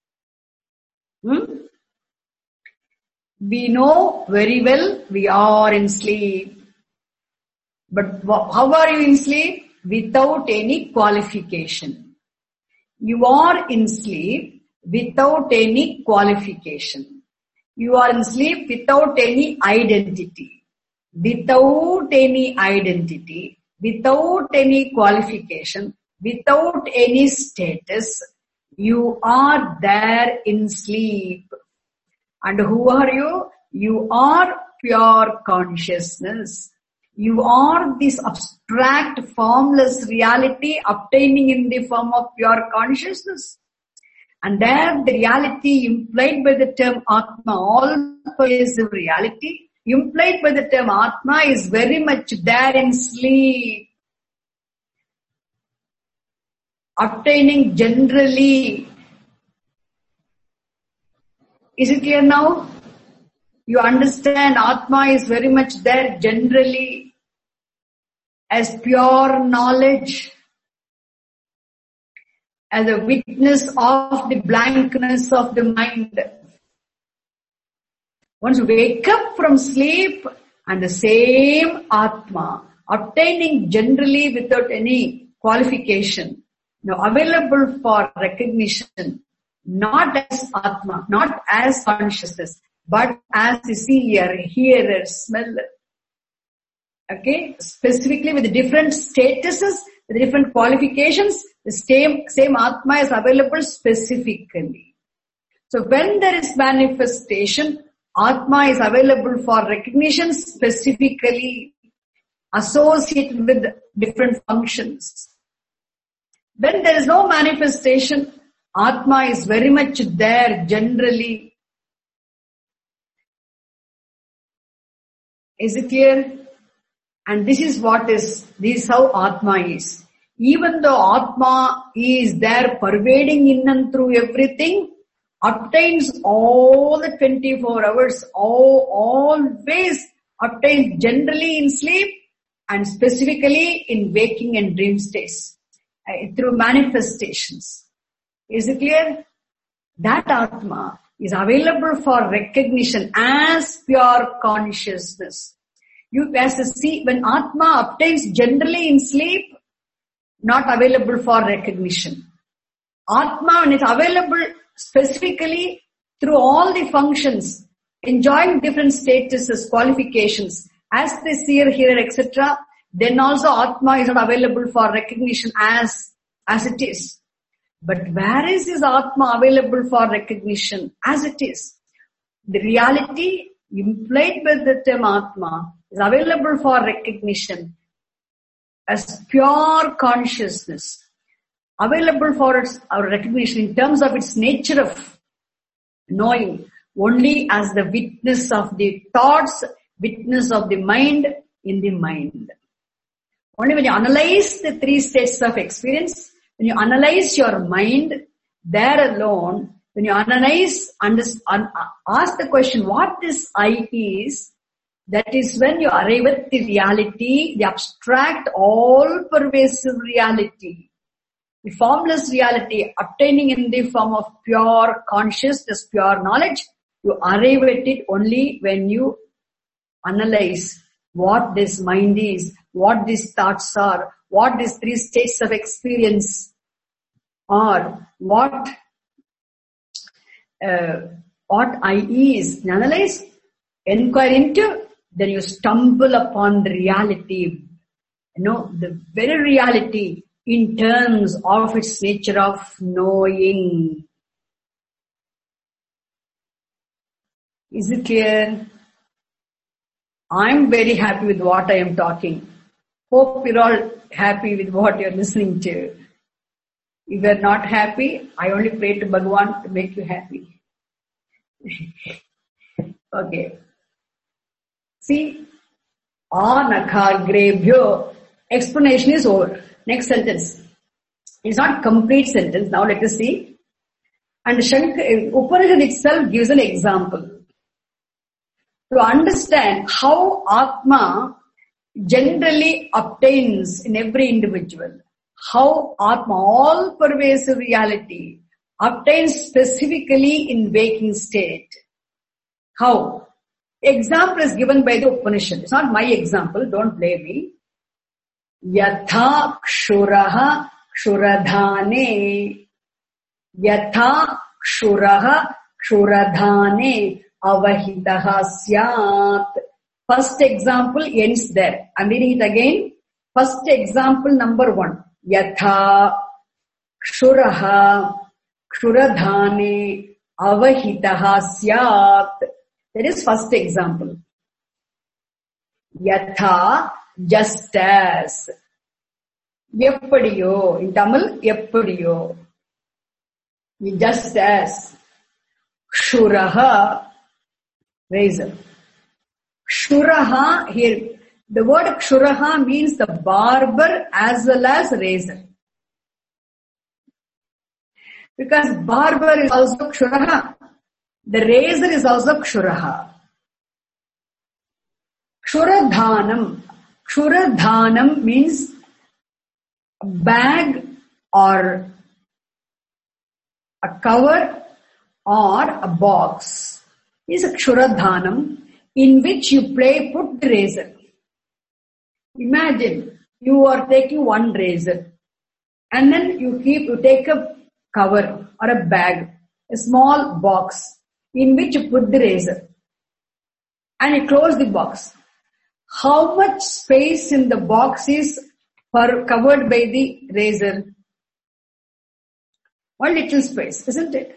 We know very well we are in sleep. But how are you in sleep? Without any qualification. You are in sleep without any qualification. You are in sleep without any identity. Without any identity. Without any qualification. Without any status. You are there in sleep. And who are you? You are pure consciousness. You are this abstract, formless reality obtaining in the form of pure consciousness. And there the reality implied by the term Atma, all-pervasive reality, implied by the term Atma is very much there in sleep. Obtaining generally. Is it clear now? You understand Atma is very much there generally as pure knowledge, as a witness of the blankness of the mind. Once you wake up from sleep and the same Atma, obtaining generally without any qualification, now available for recognition, not as Atma, not as consciousness, but as the seer, hearer, smeller. Okay? Specifically with the different statuses, with different qualifications, the same Atma is available specifically. So when there is manifestation, Atma is available for recognition specifically, associated with different functions. When there is no manifestation, Atma is very much there generally. Is it clear? And this is how Atma is. even though Atma is there pervading in and through everything, obtains all the 24 hours, always obtains generally in sleep and specifically in waking and dream states through manifestations. Is it clear? That Atma is available for recognition as pure consciousness. You as to see, when Atma obtains generally in sleep, not available for recognition. Atma, when it's available specifically through all the functions, enjoying different statuses, qualifications, as the seer, hearer, etc., then also Atma is not available for recognition as it is. But where is this Atma available for recognition as it is? The reality implied by the term Atma is available for recognition as pure consciousness, available for our recognition in terms of its nature of knowing, only as the witness of the thoughts, witness of the mind in the mind. Only when you analyze the three states of experience, when you analyze your mind, there alone, when you analyze, ask the question, what this I is, that is when you arrive at the reality, the abstract, all-pervasive reality, the formless reality obtaining in the form of pure consciousness, pure knowledge. You arrive at it only when you analyze what this mind is, what these thoughts are, what these three states of experience are, what I is. Analyze, inquire into, then you stumble upon the reality, the very reality in terms of its nature of knowing. Is it clear? I'm very happy with what I am talking. Hope you're all happy with what you're listening to. If you're not happy, I only pray to Bhagavan to make you happy. Okay. See, Anakagrebhyo. Explanation is over. Next sentence. It's not complete sentence. Now let us see. And Upanishad itself gives an example. To understand how Atma generally obtains in every individual, how Atma, all pervasive reality, obtains specifically in waking state. How? Example is given by the Upanishad. It's not my example, don't blame me. Yatha kshuraha kshuradhane. Yatha kshuraha kshuradhane avahitaha syat. First example ends there. I'm reading it again. First example number 1. Yatha kshuraha kshuradhane avahitaha syat. That is first example. Yatha, just as. Eppadiyo, in Tamil, eppadiyo. Just as. Kshuraha, razor. Kshuraha, here, the word kshuraha means the barber as well as razor. Because barber is also kshuraha. The razor is also kshuraha. Kshuradhanam. Kshuradhanam means a bag or a cover or a box. Is a kshuradhanam in which you put the razor. Imagine you are taking one razor and then you take a cover or a bag, a small box in which you put the razor and you close the box. How much space in the box is covered by the razor? One little space, isn't it?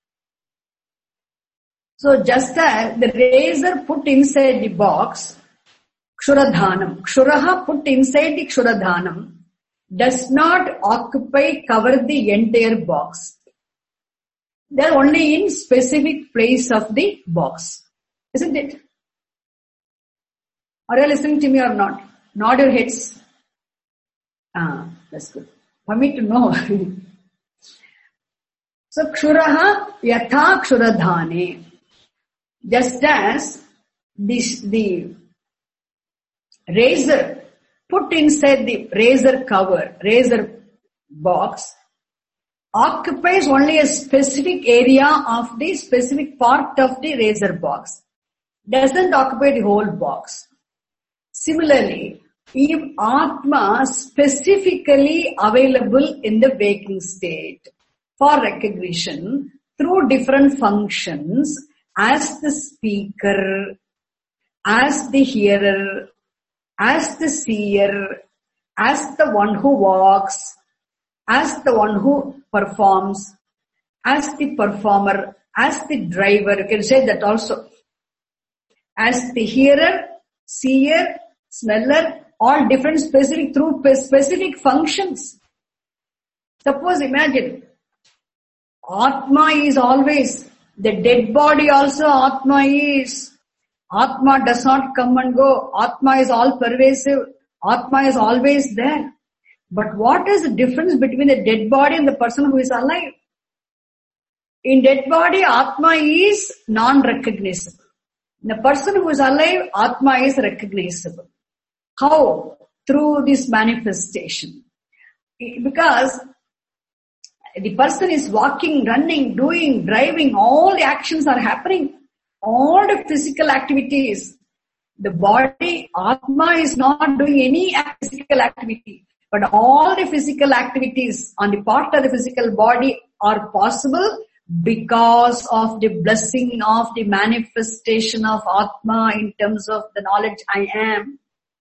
So just as the razor put inside the box, Kshuradhanam, Kshuraha put inside the Kshuradhanam, does not cover the entire box. They are only in specific place of the box. Isn't it? Are you listening to me or not? Nod your heads. That's good. For me to know. So, Kshuraha Yatha Kshuradhane. Just as the razor put inside the razor cover, razor box, occupies only a specific area of the specific part of the razor box. Doesn't occupy the whole box. Similarly, if Atma specifically available in the waking state for recognition through different functions as the speaker, as the hearer, as the seer, as the one who walks, as the one who performs, as the performer, as the driver, you can say that also. As the hearer, seer, smeller, all different specific through specific functions. Suppose imagine, Atma is always, the dead body also Atma is. Atma does not come and go. Atma is all pervasive. Atma is always there. But what is the difference between the dead body and the person who is alive? In dead body, Atma is non-recognizable. In the person who is alive, Atma is recognizable. How? Through this manifestation. Because the person is walking, running, doing, driving, all the actions are happening. All the physical activities. The body, Atma is not doing any physical activity. But all the physical activities on the part of the physical body are possible because of the blessing of the manifestation of Atma in terms of the knowledge I am.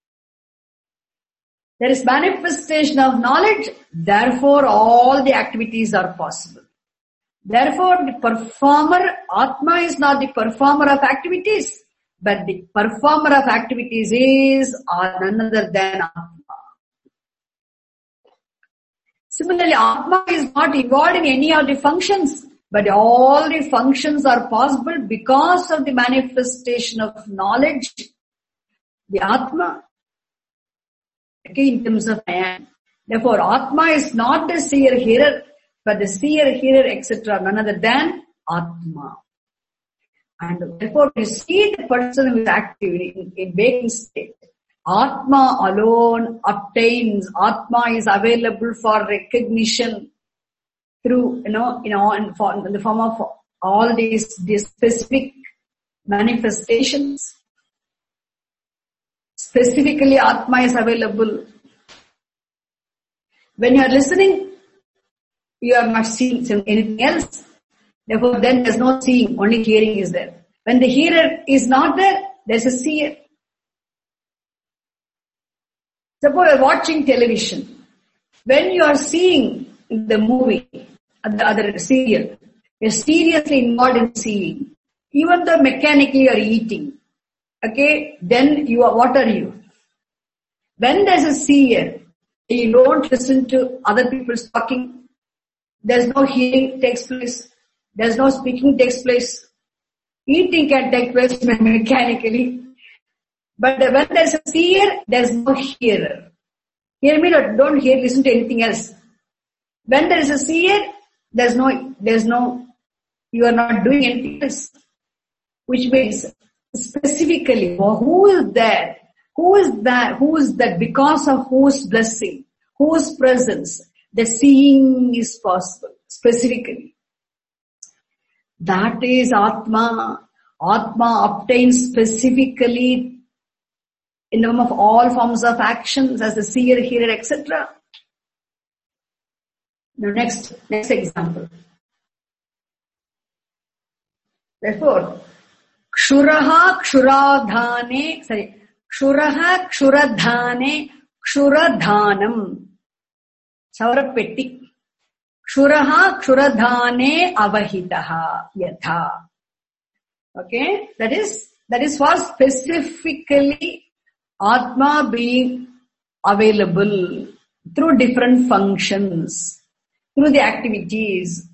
There is manifestation of knowledge, therefore all the activities are possible. Therefore the performer, Atma is not the performer of activities, but the performer of activities is none other than Atma. Similarly, Atma is not involved in any of the functions, but all the functions are possible because of the manifestation of knowledge, the Atma. Okay, in terms of I am. Therefore, Atma is not the seer-hearer, but the seer-hearer, etc., none other than Atma. And therefore, you see the person who is active in waking state. Atma alone obtains, Atma is available for recognition through, in the form of all these specific manifestations. Specifically, Atma is available. When you are listening, you are not seeing anything else. Therefore, then there is no seeing, only hearing is there. When the hearer is not there, there is a seer. Suppose you are watching television. When you are seeing the movie, the other serial, you are seriously involved in seeing. Even though mechanically you are eating. Okay, then what are you? When there is a seer, you don't listen to other people's talking. There is no hearing takes place. There is no speaking takes place. Eating can take place mechanically. But when there is a seer, there is no hearer. Hear me, don't hear, listen to anything else. When there is a seer, there is no, you are not doing anything else. Which means, specifically, who is there? Who is that? Who is that? Because of whose blessing, whose presence, the seeing is possible. Specifically. That is Atma. Atma obtains specifically in the form of all forms of actions as the seer, hearer, etc. Now next example. Therefore, Kshuraha Kshuradhane, Kshuraha Kshuradhane Kshuradhanam. Saurapetti. Kshuraha Kshuradhane Avahitaha Yatha. Okay, that is for specifically Atma being available through different functions, through the activities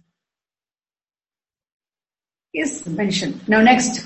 is mentioned. Now next.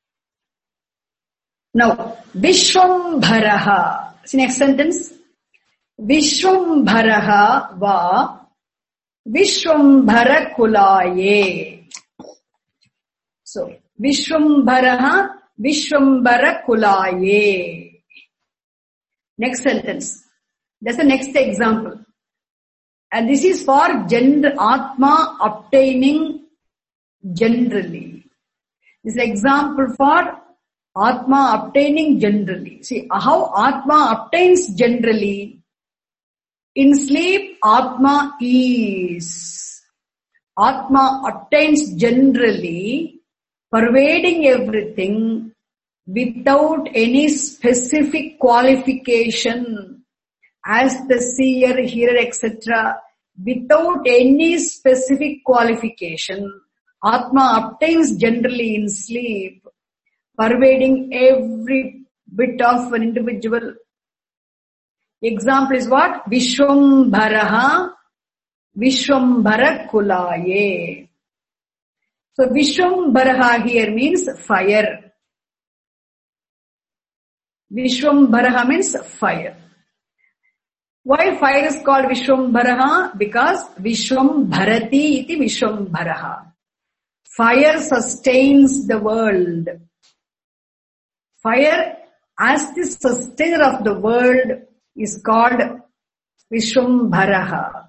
Now, Vishwambharaha. See next sentence. Vishwambharaha va Vishwambhara Kulaye. So, Vishwambharaha Vishwambhara Kulaye. Next sentence. That's the next example. And this is for Atma obtaining generally. This is example for Atma obtaining generally. See how Atma obtains generally. In sleep, Atma is. Atma obtains generally, pervading everything without any specific qualification, as the seer, hearer, etc. Without any specific qualification, Atma obtains generally in sleep, pervading every bit of an individual. Example is what? Vishwambharaha Vishwambhara Kulaye. So Vishwambharaha here means fire. Vishwambharaha means fire. Why fire is called Vishwambharaha? Because Vishwambharati iti Vishwambharaha. Fire sustains the world. Fire as the sustainer of the world is called Vishwambharaha.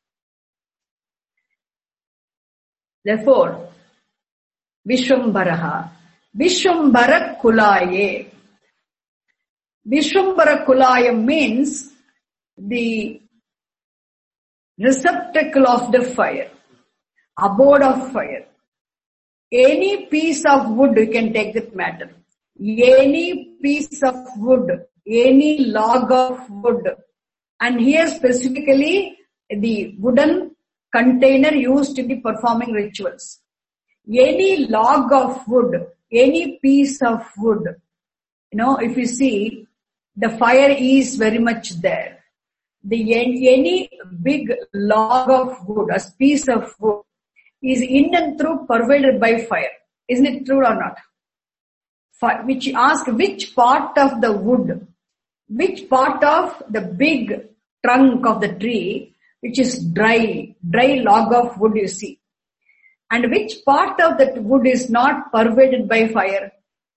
Therefore, Vishwambharaha. Vishwambhara Kulaye. Vishwambhara Kulaye means the receptacle of the fire, abode of fire. Any piece of wood, you can take that matter. Any piece of wood, any log of wood, and here specifically the wooden container used in the performing rituals. Any log of wood, any piece of wood, if you see, the fire is very much there. Any big log of wood, a piece of wood, is in and through pervaded by fire. Isn't it true or not? Which ask which part of the wood, which part of the big trunk of the tree, which is dry log of wood you see, and which part of that wood is not pervaded by fire.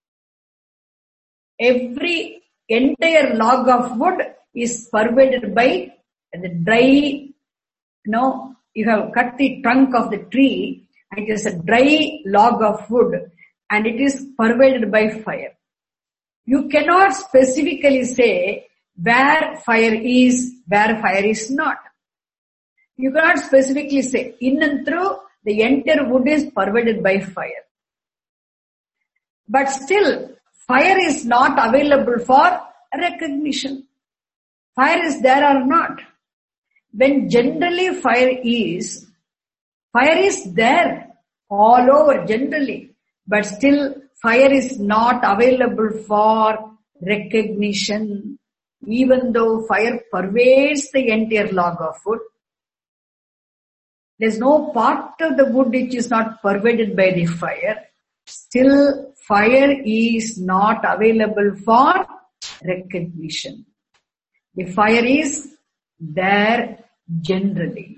Every entire log of wood is pervaded by the dry, you have cut the trunk of the tree and it is a dry log of wood and it is pervaded by fire. You cannot specifically say where fire is not. You cannot specifically say in and through the entire wood is pervaded by fire. But still, fire is not available for recognition. Fire is there or not. When generally fire is there all over generally, but still fire is not available for recognition, even though fire pervades the entire log of wood. There's no part of the wood which is not pervaded by the fire. Still, fire is not available for recognition. The fire is there generally.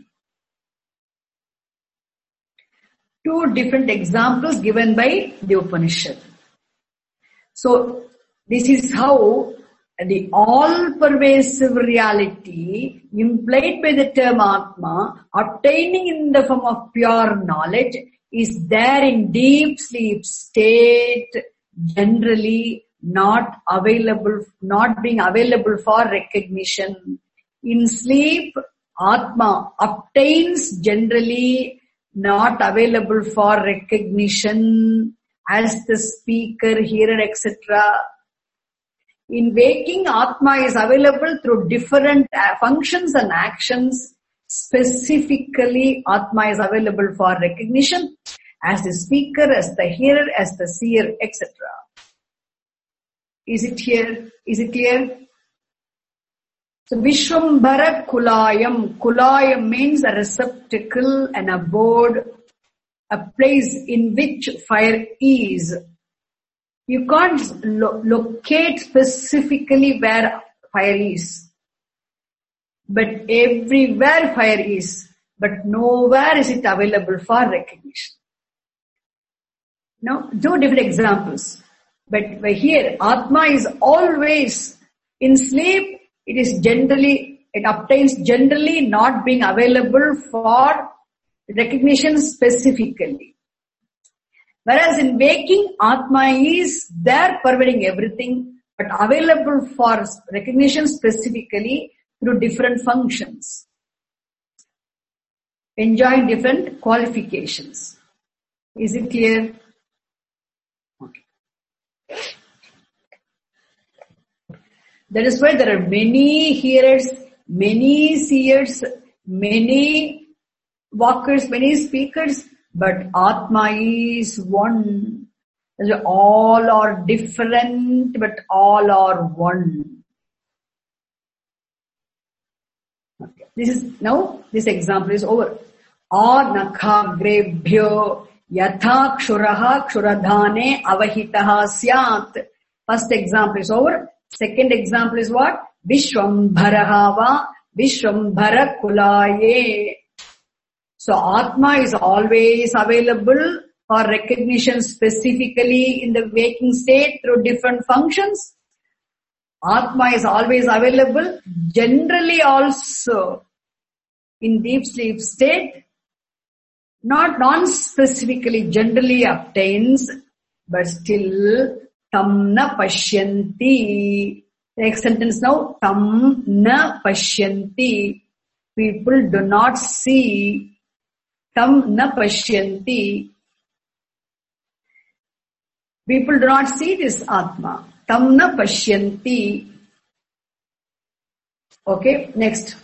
Two different examples given by the Upanishad. So, this is how the all-pervasive reality implied by the term Atma, obtaining in the form of pure knowledge, is there in deep sleep state, generally not being available for recognition. In sleep, Atma obtains generally not available for recognition as the speaker, hearer, etc. In waking, Atma is available through different functions and actions. Specifically, Atma is available for recognition as the speaker, as the hearer, as the seer, etc. Is it here? Is it clear? So, Vishwambhara Kulayam. Kulayam means a receptacle, an abode, a place in which fire is. You can't locate specifically where fire is. but everywhere fire is, but nowhere is it available for recognition. Now, two different examples. But here, Atma is always in sleep. It obtains generally not being available for recognition specifically. Whereas in waking, Atma is there pervading everything, but available for recognition specifically through different functions, enjoying different qualifications. Is it clear? Okay. That is why there are many hearers, many seers, many walkers, many speakers, but Atma is one. All are different, but all are one. Okay. This example is over. Anakhagrebhyo yatha kshuraha kshuradhane avahitaha syat. First example is over. Second example is what? Vishwambharaha va Vishwambhara kulaye. So Atma is always available for recognition specifically in the waking state through different functions. Atma is always available generally also in deep sleep state. Not non-specifically, generally obtains, but still tam na pashyanti. Next sentence now, tam na pashyanti. People do not see. Tam na pashyanti. People do not see this Atma. Tam na pashyanti. Okay, next.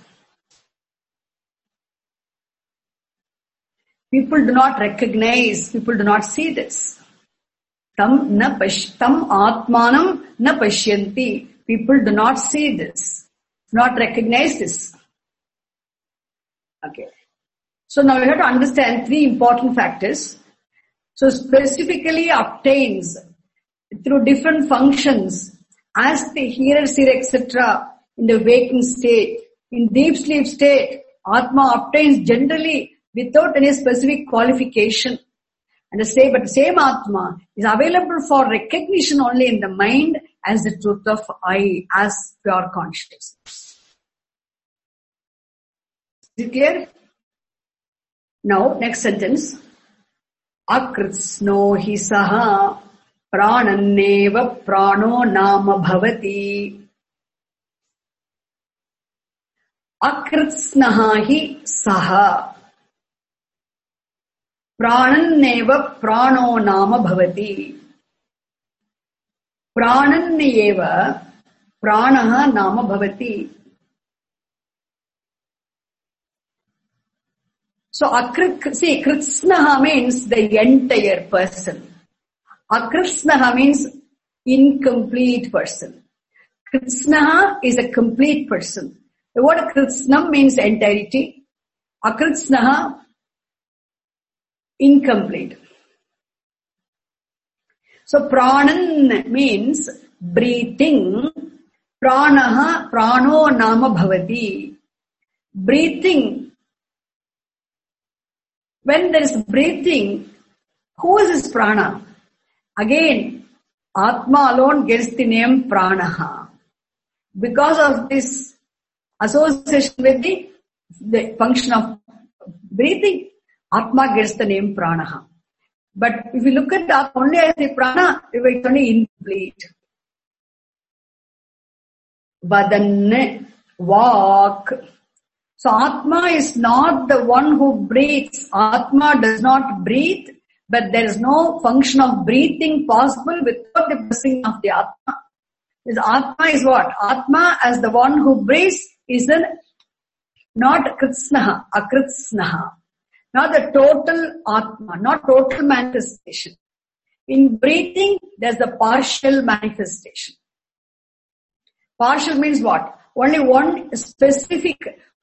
People do not recognize, people do not see this. Tam atmanam na pashyanti. People do not see this, not recognize this. Okay. So now we have to understand three important factors. So specifically obtains through different functions as the hearer, seer, etc. in the waking state. In deep sleep state, Atma obtains generally without any specific qualification. But the same Atma is available for recognition only in the mind as the truth of I, as pure consciousness. Is it clear? Now, next sentence. Akritsno hi saha prananneva prano nama bhavati. Akritsnaha hi saha prananneva prano nama bhavati. Prananneva pranaha nama bhavati. So, Kritsnaha means the entire person. Akritsnaha means incomplete person. Kritsnaha is a complete person. The word Kritsnam means entirety. Akritsnaha, incomplete. So, Pranan means breathing. Pranaha, prano nama bhavati. Breathing. When there is breathing, who is this prana? Again, Atma alone gets the name pranaha. Because of this association with the function of breathing, Atma gets the name pranaha. But if you look at that only as the prana, it's only incomplete. Vadanne, walk. So Atma is not the one who breathes. Atma does not breathe, but there is no function of breathing possible without the blessing of the Atma. This Atma is what? Atma as the one who breathes is not Kritsnaha, Akritsnaha. Not the total Atma, not total manifestation. In breathing, there's the partial manifestation. Partial means what? Only one specific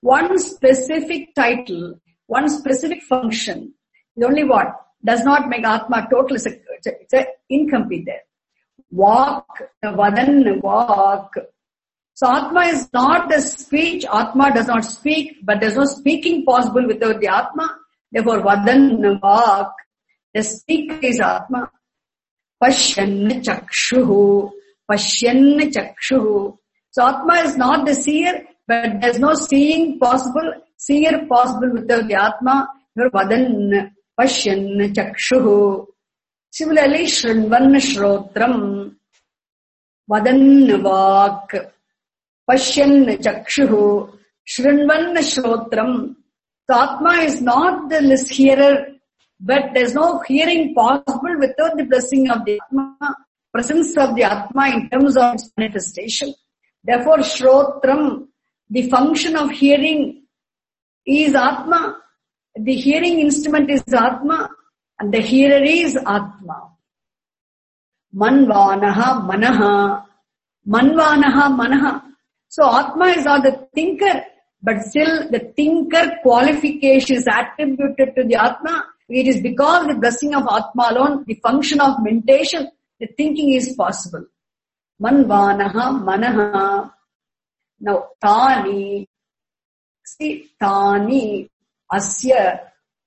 title, one specific function. The only what? Does not make Atma total. It's a incomplete there. Walk, Vadan, walk. So Atma is not the speech. Atma does not speak, but there's no speaking possible without the Atma. Therefore, Vadan Vak, the speaker is Atma. Pashyan Chakshuhu. Pashyan Chakshuhu. So Atma is not the seer, but there's no seeing possible, seer possible without the Atma. Therefore, Vadan Pashyan Chakshuhu. Similarly, Shrinvan Shrotram. Vadan Vak. Pashyan Chakshuhu. Shrinvan Shrotram. So Atma is not the hearer, but there's no hearing possible without the blessing of the Atma, presence of the Atma in terms of its manifestation. Therefore, Shrotram, the function of hearing is Atma. The hearing instrument is Atma, and the hearer is Atma. Manvanaha Manaha. Manvanaha Manaha. So Atma is not the thinker, but still the thinker qualification is attributed to the Atma. It is because of the blessing of Atma alone, the function of meditation, the thinking is possible. Manvanaha Manaha. Now, Tani. See, Tani Asya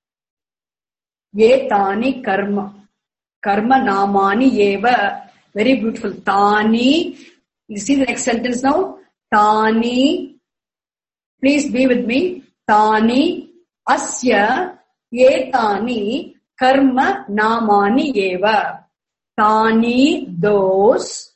Yetani Karma. Karma Namani Yeva. Very beautiful. Tani. You see the next sentence now? Tani. Please be with me. Tani Asya Yetani Karma Namani Yeva. Tani those.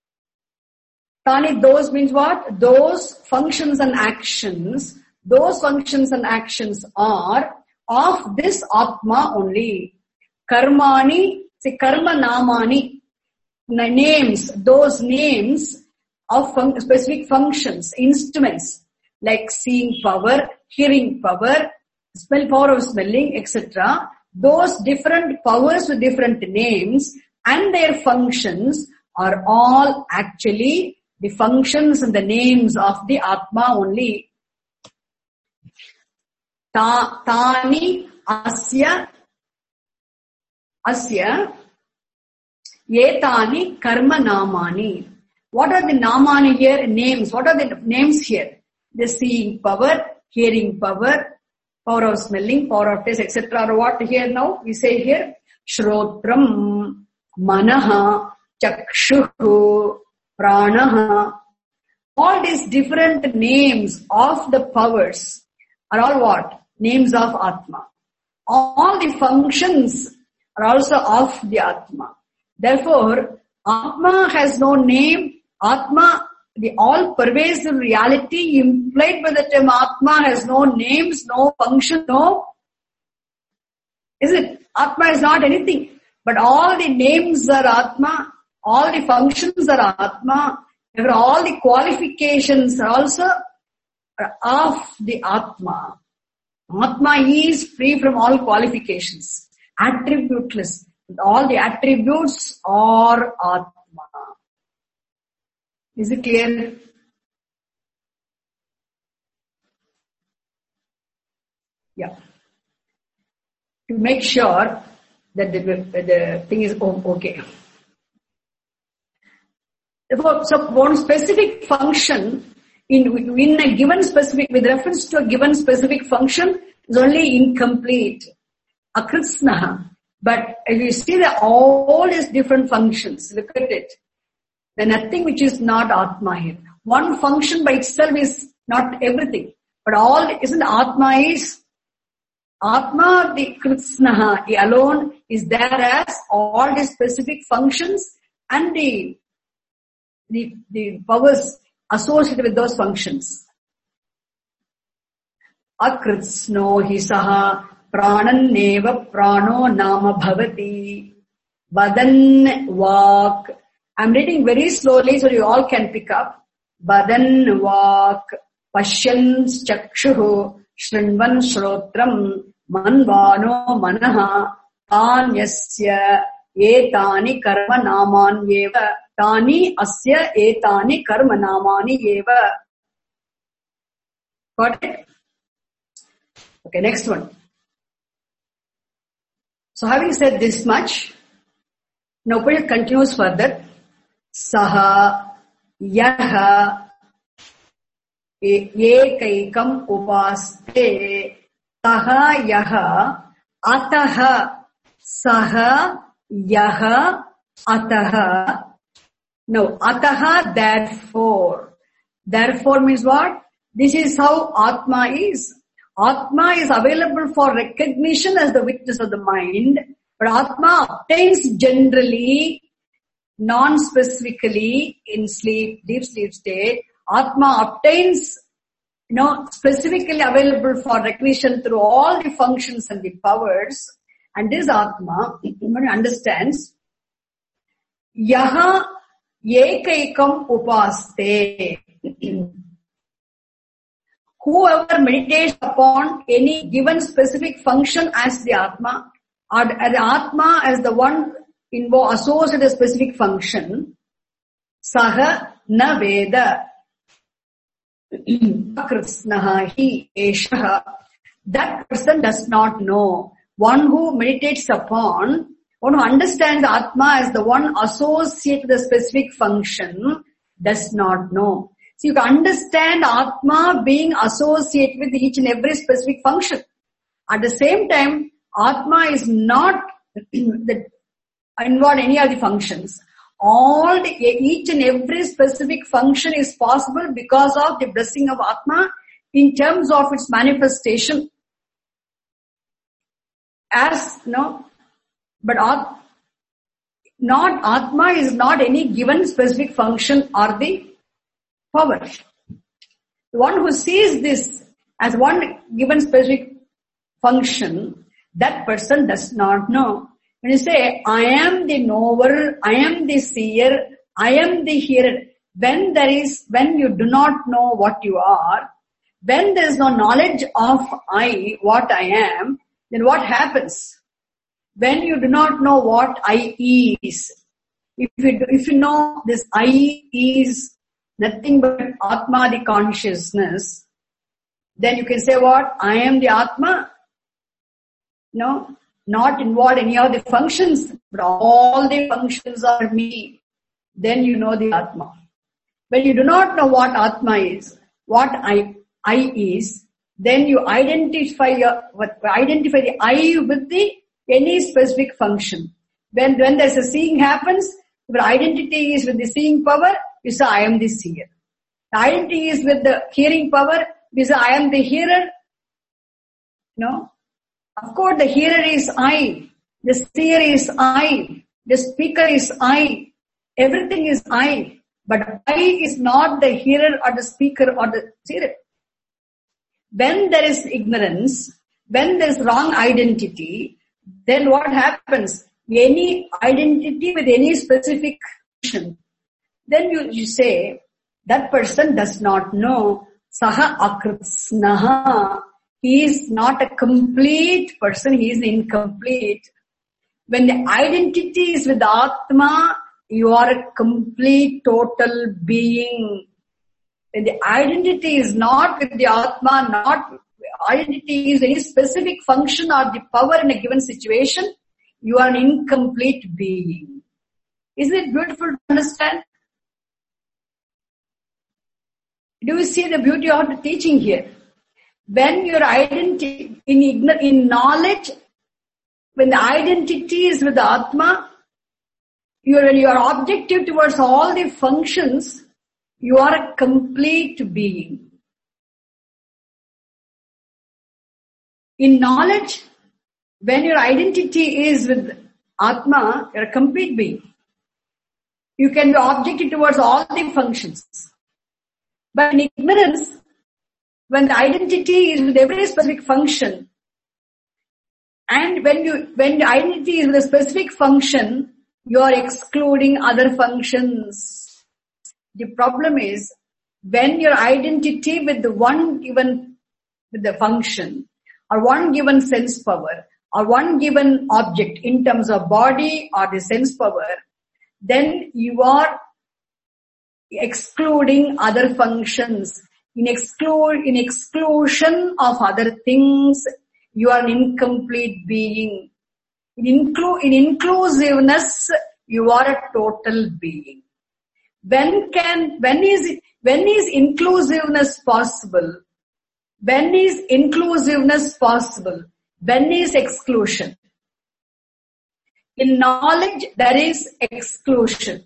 Tani those means what? Those functions and actions. Those functions and actions are of this Atma only. Karmani, see Karma Namani, names, those names of specific functions, instruments like seeing power, hearing power, power of smelling, etc. Those different powers with different names and their functions are all actually the functions and the names of the Atma only. Tani asya yetani karma namani. What are the namani here? Names. What are the names here? The seeing power, hearing power, power of smelling, power of taste, etc. Or what here now? We say here, Shrotram, Manaha, Chakshuhu, Pranaha. All these different names of the powers are all what? Names of Atma. All the functions are also of the Atma. Therefore, Atma has no name. Atma, the all-pervasive reality implied by the term Atma has no names, no function, no. Is it? Atma is not anything. But all the names are Atma. All the functions are Atma. All the qualifications are also of the Atma. Atma is free from all qualifications. Attributeless. All the attributes are Atma. Is it clear? Yeah. To make sure that the thing is okay. Therefore, so one specific function in a given specific, with reference to a given specific function is only incomplete. Akritsnaha. But if you see that all these different functions, look at it, then nothing which is not Atma here. One function by itself is not everything. But all, isn't Atma is? Atma, the Kritsnaha, he alone is there as all the specific functions and the powers associated with those functions. Akritsno hi saha pranan neva prano nama bhavati vadan vak. I'm reading very slowly so you all can pick up. Vadan vak pashyan chakshuhu shrinvan shrotram manvano manaha tanyasya etani karma namanyeva tani asya etani karma namani eva. Got it? Okay, next one. So having said this much, now Upanishad continues further. Saha, yaha, Ekaikam upaste taha yaha ataha saha yaha ataha. No, ataha therefore. Therefore means what? This is how Atma is. Atma is available for recognition as the witness of the mind, but Atma obtains generally, non-specifically in sleep, deep sleep state. Atma obtains, specifically available for recognition through all the functions and the powers. And this Atma, one understands, Yaha Ekaikam upaste. Whoever meditates upon any given specific function as the Atma, or the Atma as the one associated with a specific function, Saha na Veda. That person does not know. One who meditates upon, one who understands Atma as the one associated with a specific function, does not know. So you can understand Atma being associated with each and every specific function. At the same time, Atma is not involved in any of the functions. Each and every specific function is possible because of the blessing of Atma in terms of its manifestation. But Atma is not any given specific function or the power. The one who sees this as one given specific function, that person does not know. When you say, I am the knower, I am the seer, I am the hearer, when you do not know what you are, when there is no knowledge of what I am, then what happens? When you do not know what I is, if you know this I is nothing but Atma, the consciousness, then you can say what? I am the Atma. No, not involved in any of the functions, but all the functions are me. Then you know the Atma. When you do not know what Atma is, what I is, then you identify the I with any specific function. When there's a seeing happens, your identity is with the seeing power, you say I am the seer. The identity is with the hearing power, you say I am the hearer. No? Of course the hearer is I, the seer is I, the speaker is I, everything is I. But I is not the hearer or the speaker or the seer. When there is ignorance, when there is wrong identity, then what happens? Any identity with any specific function, then you say, that person does not know. Saha akritsnaha. He is not a complete person, he is incomplete. When the identity is with Atma, you are a complete, total being. When the identity is not with the Atma, identity is any specific function or the power in a given situation, you are an incomplete being. Isn't it beautiful to understand? Do you see the beauty of the teaching here? When your identity, in knowledge, when the identity is with the Atma, when you are objective towards all the functions, you are a complete being. In knowledge, when your identity is with Atma, you are a complete being. You can be objective towards all the functions. But in ignorance, when the identity is with every specific function, and when the identity is with a specific function, you are excluding other functions. The problem is, when your identity with the one given, with the function, or one given sense power, or one given object in terms of body or the sense power, then you are excluding other functions. In exclusion of other things, you are an incomplete being. In inclusiveness, you are a total being. When is inclusiveness possible? When is inclusiveness possible? When is exclusion? In knowledge, there is exclusion.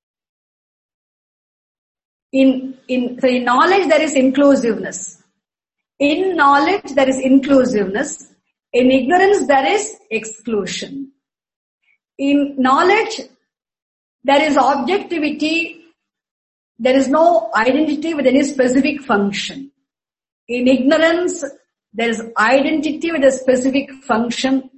In knowledge, there is inclusiveness. In knowledge, there is inclusiveness. In ignorance, there is exclusion. In knowledge, there is objectivity. There is no identity with any specific function. In ignorance, there is identity with a specific function.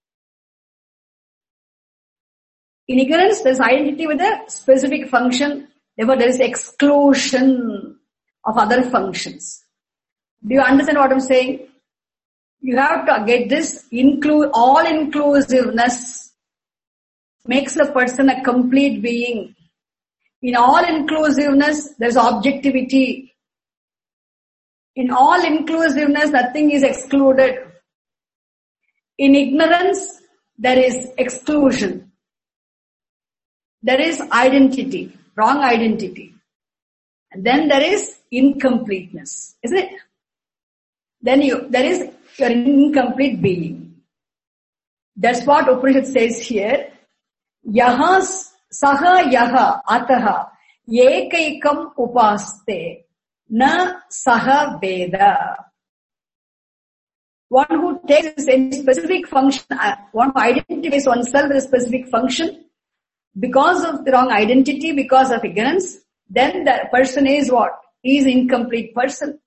In ignorance, there is identity with a specific function. Therefore, there is exclusion of other functions. Do you understand what I'm saying? You have to get this all-inclusiveness makes a person a complete being. In all-inclusiveness, there is objectivity. In all-inclusiveness, nothing is excluded. In ignorance, there is exclusion. There is identity, wrong identity. And then there is incompleteness, isn't it? Then there is your incomplete being. That's what Upanishad says here. Yaha saha yaha ataha ekaikam upaste na saha veda. One who takes any specific function, one who identifies oneself with a specific function, because of the wrong identity, because of ignorance, then the person is what? He is incomplete person.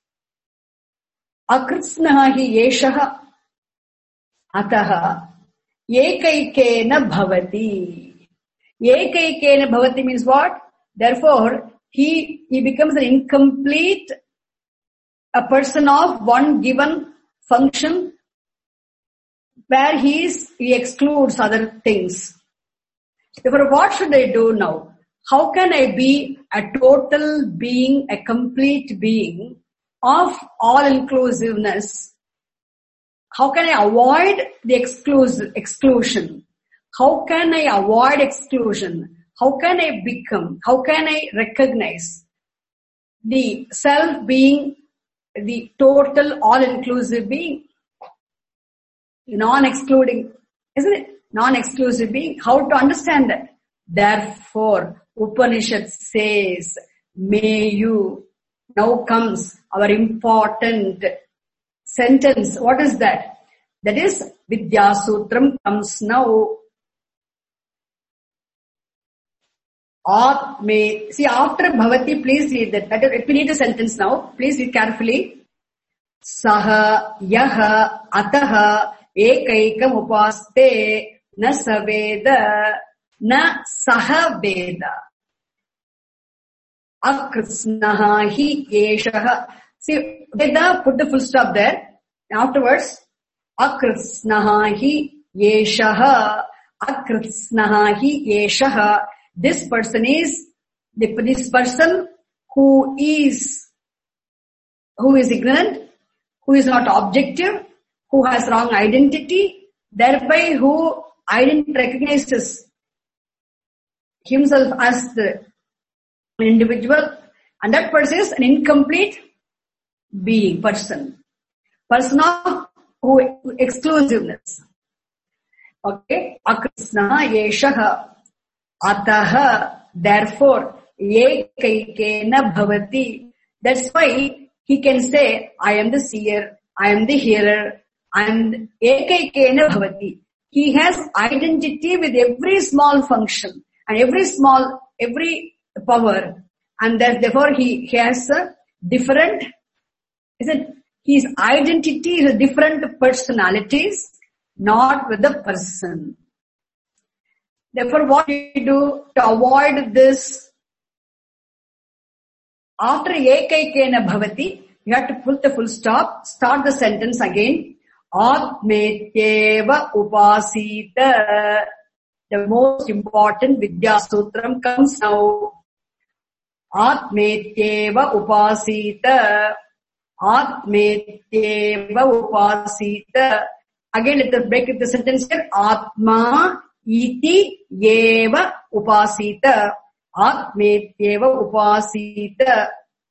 Akritsnaha hi yeshaha ataha ekaikena bhavati. Ekaikena bhavati means what? Therefore, he becomes an incomplete, a person of one given function where he excludes other things. Therefore, what should I do now? How can I be a total being, a complete being of all-inclusiveness? How can I avoid the exclusion? How can I avoid exclusion? How can I recognize the self being the total all-inclusive being? Non-excluding, isn't it? Non-exclusive being. How to understand that? Therefore, Upanishad says, may you. Now comes our important sentence. What is that? That is, Vidya Sutram comes now. See, after Bhavati, please read that. If we need a sentence now, please read carefully. Saha yaha ataha ekaikam upaste na saveda na saha veda. Akritsnaha hi yeshaha. See, Veda, put the full stop there. Afterwards, Akritsnaha hi yeshaha. Akritsnaha hi yeshaha. This person who is ignorant, who is not objective, who has wrong identity, thereby who recognizes himself as the individual, and that person is an incomplete being, person of exclusiveness. Okay, Akritsnaha yeshaha ataha, therefore ekaikena bhavati. That's why he can say, I am the seer, I am the hearer, and ekaikena bhavati. He has identity with every small function and every power, and therefore he has a different, his identity is a different personalities, not with the person. Therefore, what do you do to avoid this? After ekaikena bhavati, you have to put the full stop, start the sentence again. Atmetyeva upasita. The most important Vidya Sutram comes now. Atmetyeva upasita. Atmetyeva upasita. Again, let us break the sentence here. Atma iti yeva upasita. Atmetyeva upasita.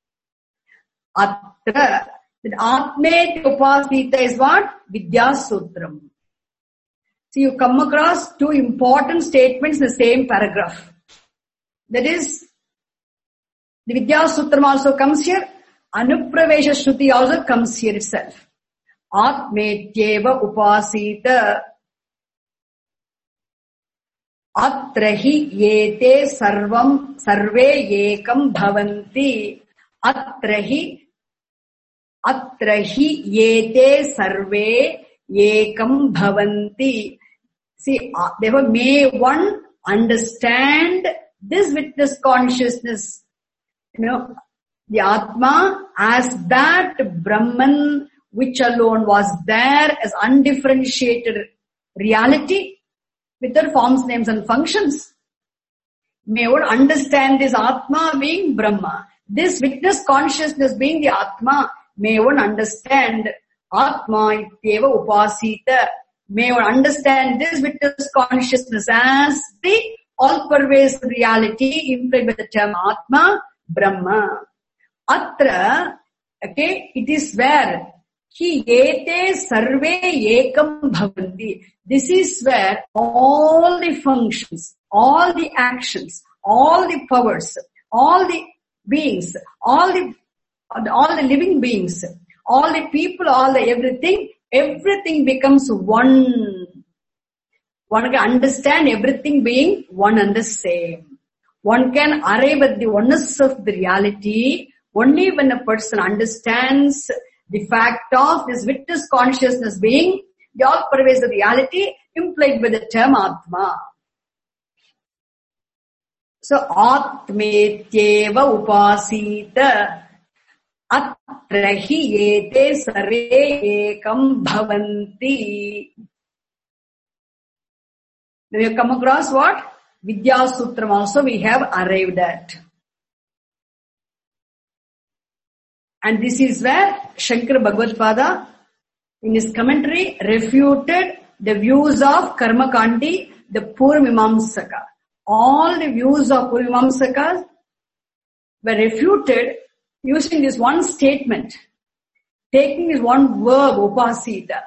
Atra. That Atmet upasita is what? Vidya Sutram. So you come across two important statements in the same paragraph. That is, the Vidya Sutram also comes here. Anupravesha Shruti also comes here itself. Atmetyeva upasita. Atrahi yete sarvam sarve ekam bhavanti. Atrahi yete sarve ekam bhavanti. See, therefore, may one understand this witness consciousness, the Atma as that Brahman which alone was there as undifferentiated reality with their forms, names and functions. May one understand this Atma being Brahma, this witness consciousness being the Atma. May one understand Atma ityeva upasita. May one understand this witness consciousness as the all-pervasive reality implied by the term Atma, Brahma. Atra, okay, it is where Hi ete sarve ekam bhavanti. This is where all the functions, all the actions, all the powers, all the beings, all the living beings, all the people, all the everything becomes one. One can understand everything being one and the same. One can arrive at the oneness of the reality only when a person understands the fact of this witness consciousness being the all-pervasive reality implied by the term Atma. So, Atmetyeva upasita atrahi ete sarve ekam bhavanti. Now you come across what? Vidya Sutram also we have arrived at. And this is where Shankara Bhagavad-pada in his commentary refuted the views of Karmakandi, the Purvamimamsaka. All the views of Purvamimamsakas were refuted using this one statement, taking this one verb, upasita.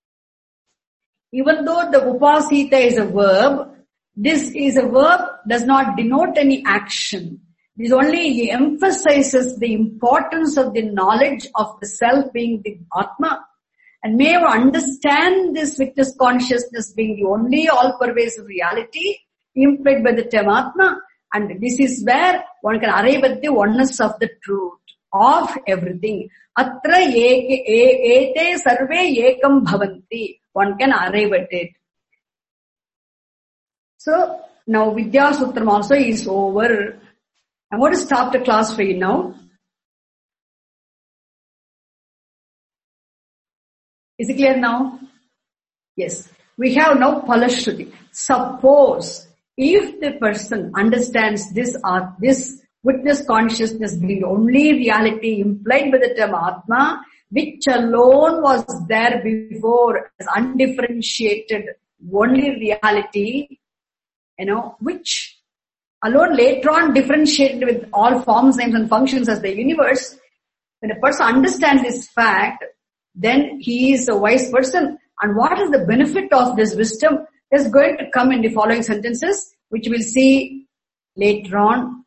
Even though the upasita is a verb, this is a verb does not denote any action. This only emphasizes the importance of the knowledge of the self being the Atma. And may you understand this witness consciousness being the only all-pervasive reality implied by the term Atma. And this is where one can arrive at the oneness of the truth of everything. Atra ete sarve ekam bhavanti. One can arrive at it. So, now Vidya Sutram also is over. I'm going to stop the class for you now. Is it clear now? Yes. We have now Palashruti. Suppose if the person understands this witness consciousness being only reality implied by the term Atma, which alone was there before as undifferentiated only reality, which alone later on differentiated with all forms, names and functions as the universe. When a person understands this fact, then he is a wise person. And what is the benefit of this wisdom is going to come in the following sentences, which we'll see later on.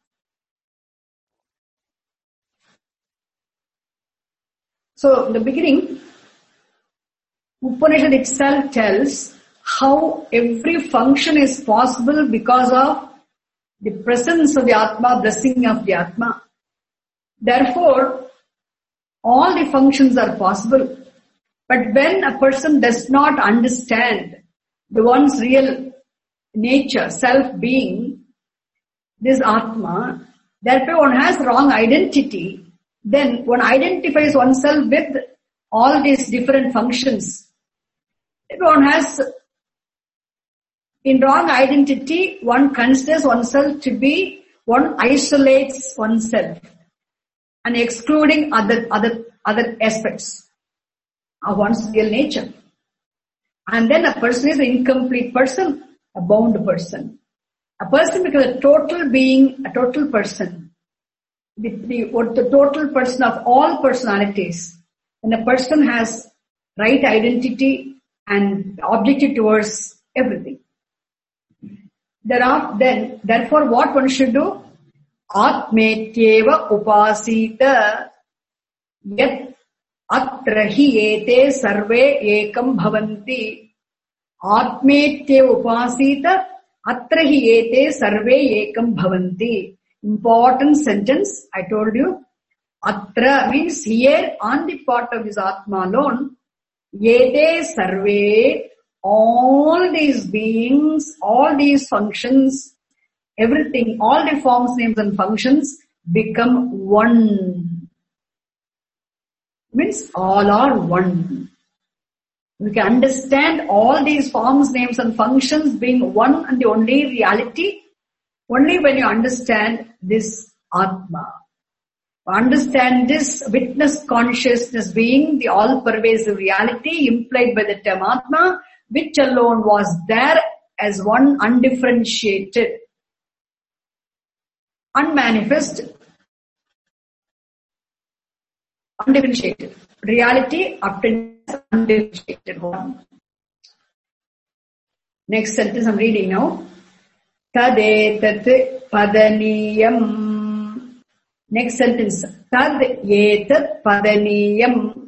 So in the beginning, Upanishad itself tells how every function is possible because of the presence of the Atma, blessing of the Atma. Therefore, all the functions are possible. But when a person does not understand the one's real nature, self-being, this Atma, therefore one has wrong identity. Then one identifies oneself with all these different functions. If one has in wrong identity, one considers oneself to be, one isolates oneself and excluding other aspects of one's real nature. And then a person is an incomplete person, a bound person. A person becomes a total being, a total person. The total person of all personalities. When a person has right identity and objective towards everything. Therefore, what one should do? Atmetyeva upasita yat atrahi ete sarve ekam bhavanti. Atmetyeva upasita atrahi ete sarve ekam bhavanti. Important sentence, I told you. Atra means here on the part of this Atma alone. Yete sarve, all these beings, all these functions, everything, all the forms, names and functions become one. Means all are one. We can understand all these forms, names and functions being one and the only reality only when you understand this Atma. Understand this witness consciousness being the all-pervasive reality implied by the term Atma, which alone was there as one undifferentiated, unmanifest, undifferentiated reality obtained as undifferentiated one. Next sentence I'm reading now. Tadetat padaniyam. Next sentence. Tad etat padaniyam.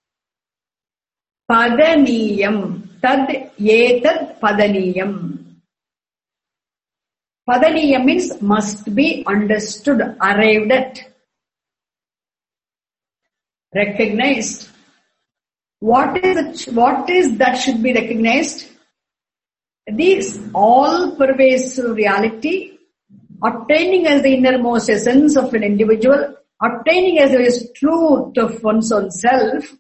Padaniyam. Tad etat padaniyam. Padaniyam means must be understood, arrived at, recognized. What is that should be recognized? This all-pervasive reality, obtaining as the innermost essence of an individual, obtaining as the truth of one's own self,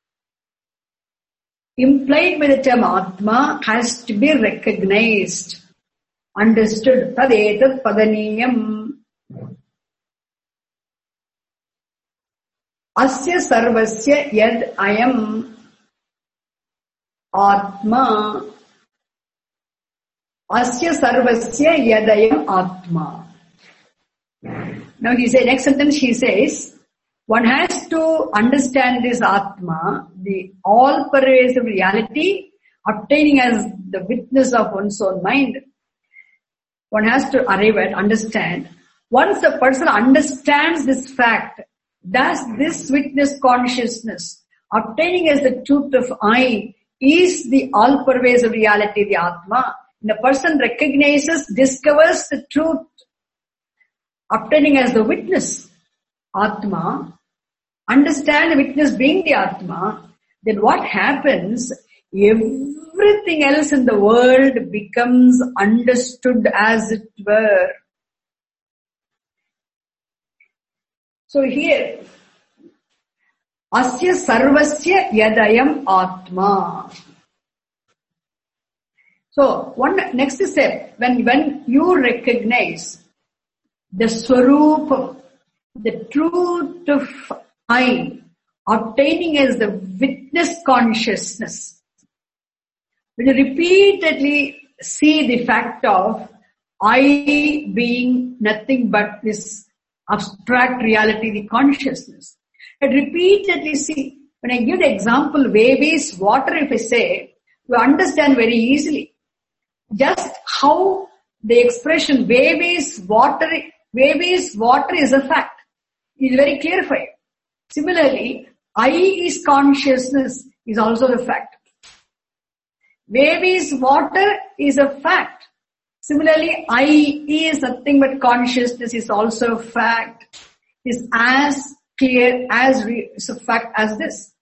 implied by the term Atma, has to be recognized, understood. Tadetat padaniyam. Asya sarvasya yad ayam Atma. Asya sarvasya yadayam Atma. Now next sentence he says, one has to understand this Atma, the all-pervasive reality, obtaining as the witness of one's own mind. One has to arrive at, understand. Once a person understands this fact, thus this witness consciousness, obtaining as the truth of I, is the all-pervasive reality, the Atma. The person recognizes, discovers the truth, obtaining as the witness, Atma, understand the witness being the Atma, then what happens? Everything else in the world becomes understood as it were. So here, Asya sarvasya yadayam Atma. So next step, when you recognize the Swarup, the truth of I, obtaining as the witness consciousness, when you repeatedly see the fact of I being nothing but this abstract reality, the consciousness, and repeatedly see, when I give the example, wave is water, if I say, you understand very easily. Just how the expression wave is water is a fact. It is very clear for you. Similarly, I is consciousness is also the fact. Wave is water is a fact. Similarly, I is nothing but consciousness is also a fact. Is as clear as is a fact as this.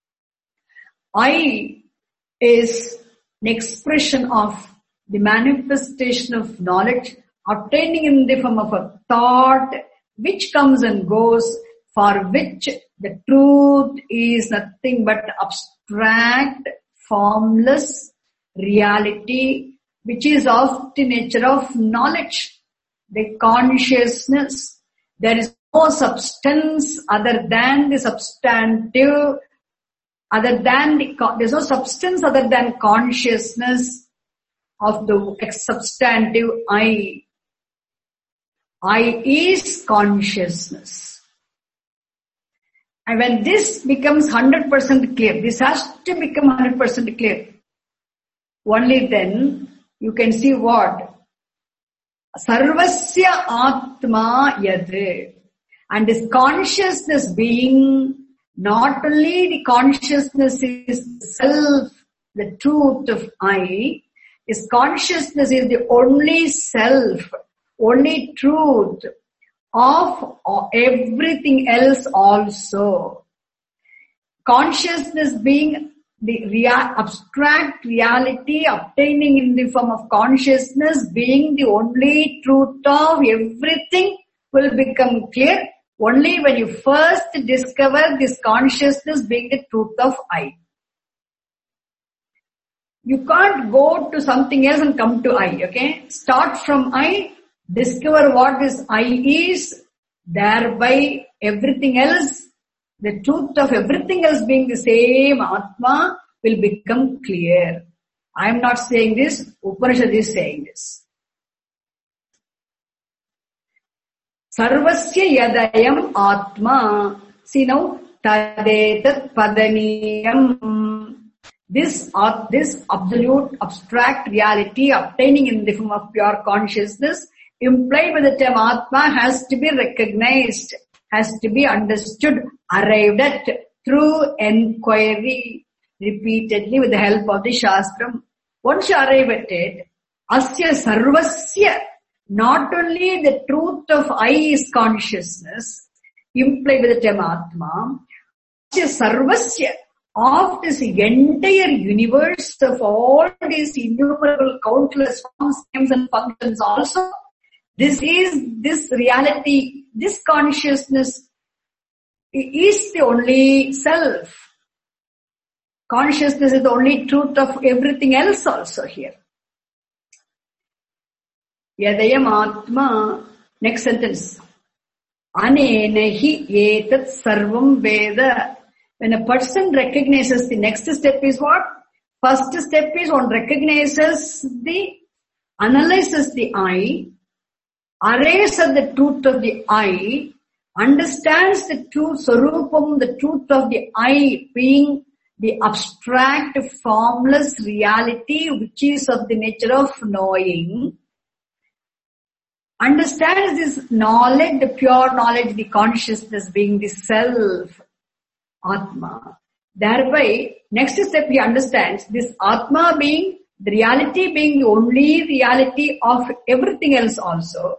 I is an expression of the manifestation of knowledge obtaining in the form of a thought which comes and goes, for which the truth is nothing but abstract, formless reality which is of the nature of knowledge, the consciousness. There is no substance other than the substantive, there's no substance other than consciousness of the substantive I. I is consciousness. And when this becomes 100% clear, this has to become 100% clear. Only then you can see what? Sarvasya Atma Yad. And this consciousness being not only the consciousness is self, the truth of I, this consciousness is the only self, only truth of everything else also. Consciousness being the abstract reality obtaining in the form of consciousness being the only truth of everything will become clear only when you first discover this consciousness being the truth of I. You can't go to something else and come to I, okay? Start from I, discover what this I is, thereby everything else, the truth of everything else being the same Atma will become clear. I am not saying this, Upanishad is saying this. Sarvasya Yadayam Atma. See now, Tadetat Padaniyam. This absolute abstract reality obtaining in the form of pure consciousness implied by the term Atma has to be recognized, has to be understood, arrived at through enquiry repeatedly with the help of the Shastram. Once you arrive at it, Asya Sarvasya, not only the truth of I is consciousness, implied by the term Atma, Asya Sarvasya, of this entire universe of all these innumerable countless forms, names and functions also, this reality, this consciousness is the only self. Consciousness is the only truth of everything else also here. Yadayam Atma, next sentence. Anena hi etat sarvam veda. When a person recognizes, the next step is what? First step is one analyzes the I, arrives at the truth of the I, understands the truth, Sarupam, the truth of the I being the abstract, formless reality which is of the nature of knowing, understands this knowledge, the pure knowledge, the consciousness being the self, Atma. Thereby, next step he understands this Atma being, the reality being the only reality of everything else also.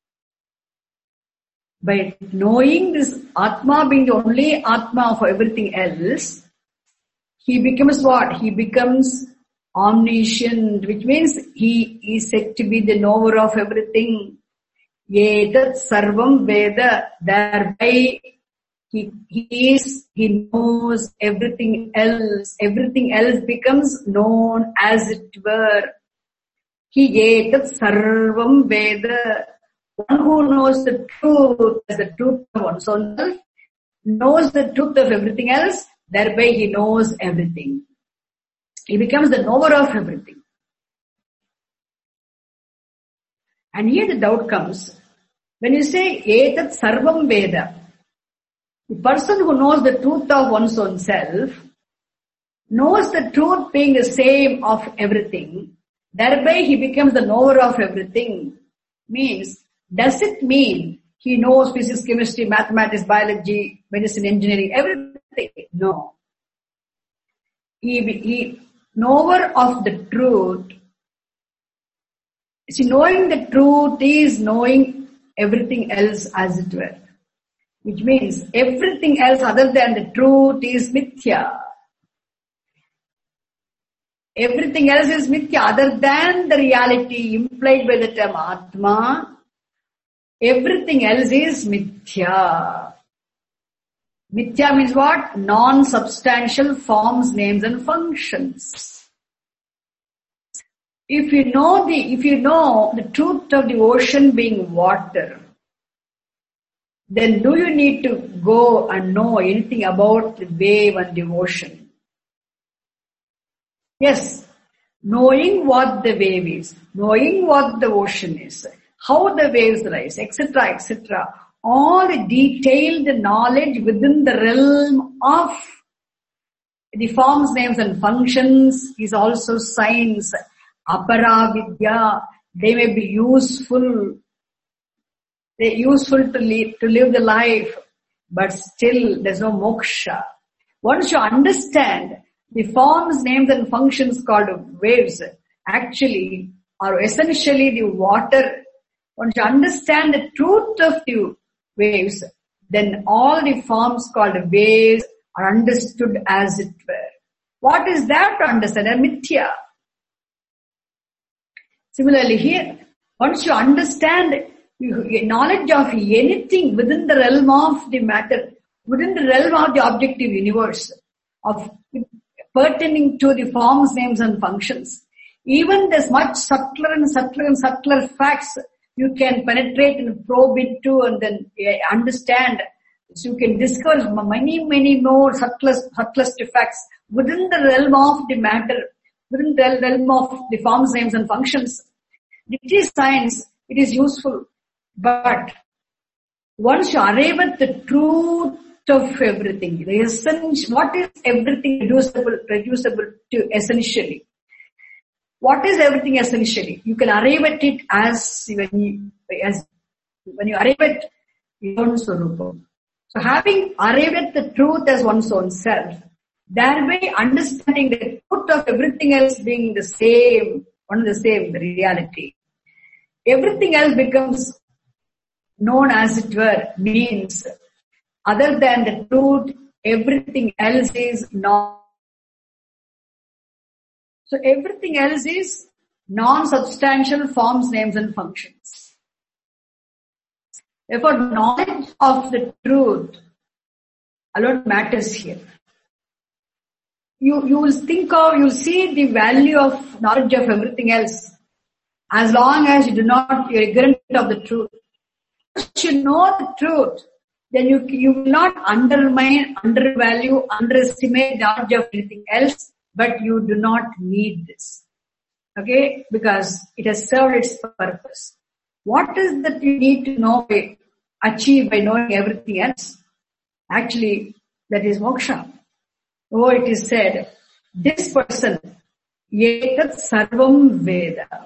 By knowing this Atma being the only Atma of everything else, he becomes what? He becomes omniscient, which means he is said to be the knower of everything. Yetat sarvam veda, thereby he knows everything else. Everything else becomes known as it were. He yetat sarvam veda. One who knows the truth as the truth of one's own self, knows the truth of everything else, thereby he knows everything. He becomes the knower of everything. And here the doubt comes. When you say etat sarvam veda, the person who knows the truth of one's own self, knows the truth being the same of everything, thereby he becomes the knower of everything. Means, does it mean he knows physics, chemistry, mathematics, biology, medicine, engineering, everything? No. He knower of the truth. See, knowing the truth is knowing everything else as it were. Which means everything else other than the truth is mithya. Everything else is mithya other than the reality implied by the term Atma. Everything else is mithya. Mithya means what? Non-substantial forms, names and functions. If you know the truth of the ocean being water, then do you need to go and know anything about the wave and the ocean? Yes. Knowing what the wave is, knowing what the ocean is, how the waves rise, etc., etc. All the detailed knowledge within the realm of the forms, names and functions is also science. Aparavidya, they may be useful. They're useful to live the life, but still there's no moksha. Once you understand the forms, names and functions called waves actually are essentially the water. Once you understand the truth of the waves, then all the forms called waves are understood as it were. What is that to understand? A mithya. Similarly here, once you understand knowledge of anything within the realm of the matter, within the realm of the objective universe, of pertaining to the forms, names and functions, even there's much subtler and subtler and subtler facts you can penetrate and probe into and then understand. So you can discover many more subtlest facts within the realm of the matter, within the realm of the forms, names and functions. It is science, it is useful. But once you arrive at the truth of everything, the essence, what is everything reducible to essentially? What is everything essentially? You can arrive at it as when you arrive at your own swarupa. So having arrived at the truth as one's own self, thereby understanding the truth of everything else being the same, one and the same, the reality. Everything else becomes known as it were, means other than the truth, everything else is not. So everything else is non-substantial forms, names and functions. Therefore, knowledge of the truth alone matters here. You will see the value of knowledge of everything else as long as you're ignorant of the truth. Once you know the truth, then you will not undermine, undervalue, underestimate knowledge of anything else, but you do not need this. Okay? Because it has served its purpose. What is that you need to know, achieve by knowing everything else? Actually, that is moksha. Oh, it is said, this person, etat sarvam veda.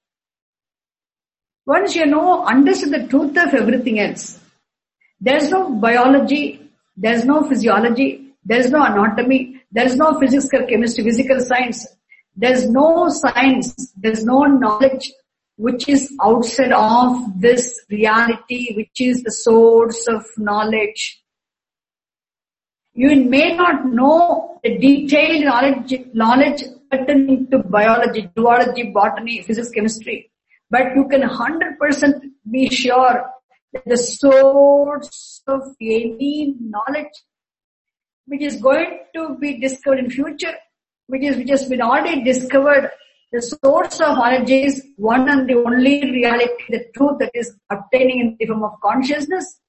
Once you understood the truth of everything else, there's no biology, there's no physiology, there's no anatomy, there's no physics or chemistry, physical science, there's no science, there's no knowledge which is outside of this reality, which is the source of knowledge. You may not know the detailed knowledge pertaining to biology, zoology, botany, physics, chemistry, but you can 100% be sure that the source of any knowledge which is going to be discovered in future, which has been already discovered, the source of knowledge is one and the only reality, the truth that is obtaining in the form of consciousness,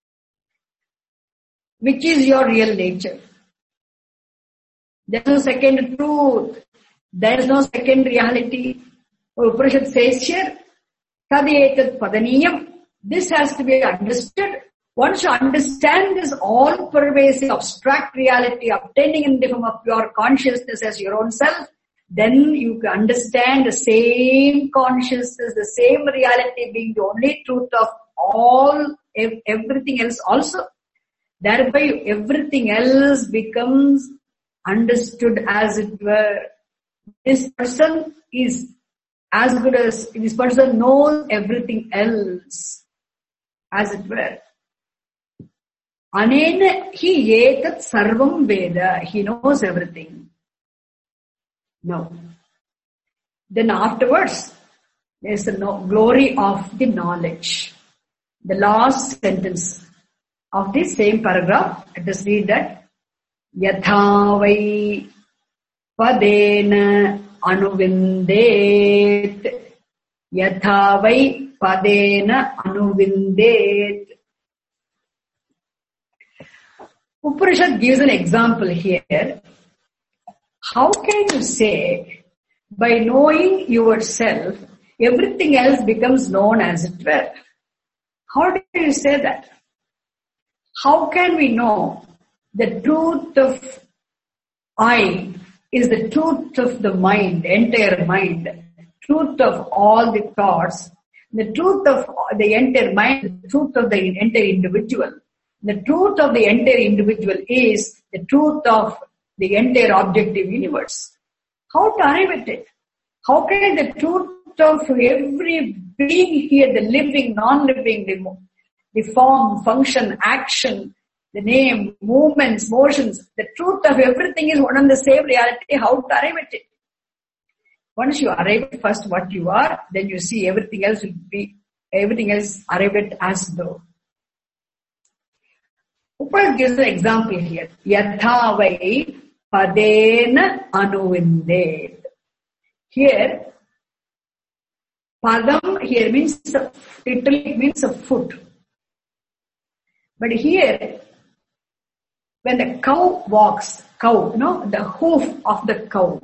which is your real nature. There is no second truth. There is no second reality. Upanishad says here, Tadetat padaniyam. This has to be understood. Once you understand this all-pervasive abstract reality obtaining in the form of pure consciousness as your own self, then you can understand the same consciousness, the same reality being the only truth of everything else also. Thereby everything else becomes understood as it were. This person is as good as, this person knows everything else as it were. Anena hi etat sarvam veda. He knows everything. No. Then afterwards, there is the glory of the knowledge. The last sentence of the same paragraph, let us read that. Yatha vai padena anuvindet. Yatha vai padena anuvindet. Upanishad gives an example here. How can you say, by knowing yourself, everything else becomes known as it were. How do you say that? How can we know the truth of I is the truth of the mind, entire mind, truth of all the thoughts, the truth of the entire mind, the truth of the entire individual. The truth of the entire individual is the truth of the entire objective universe. How to arrive at it? How can the truth of every being here, the living, non-living, the form, function, action, the name, movements, motions, the truth of everything is one and the same reality. How to arrive at it? Once you arrive at first what you are, then you see everything else arrived at as though. Upal gives an example here. Yatha vai padena anuvinde. Here, padam here means, literally means a foot. But here, when the cow walks, the hoof of the cow.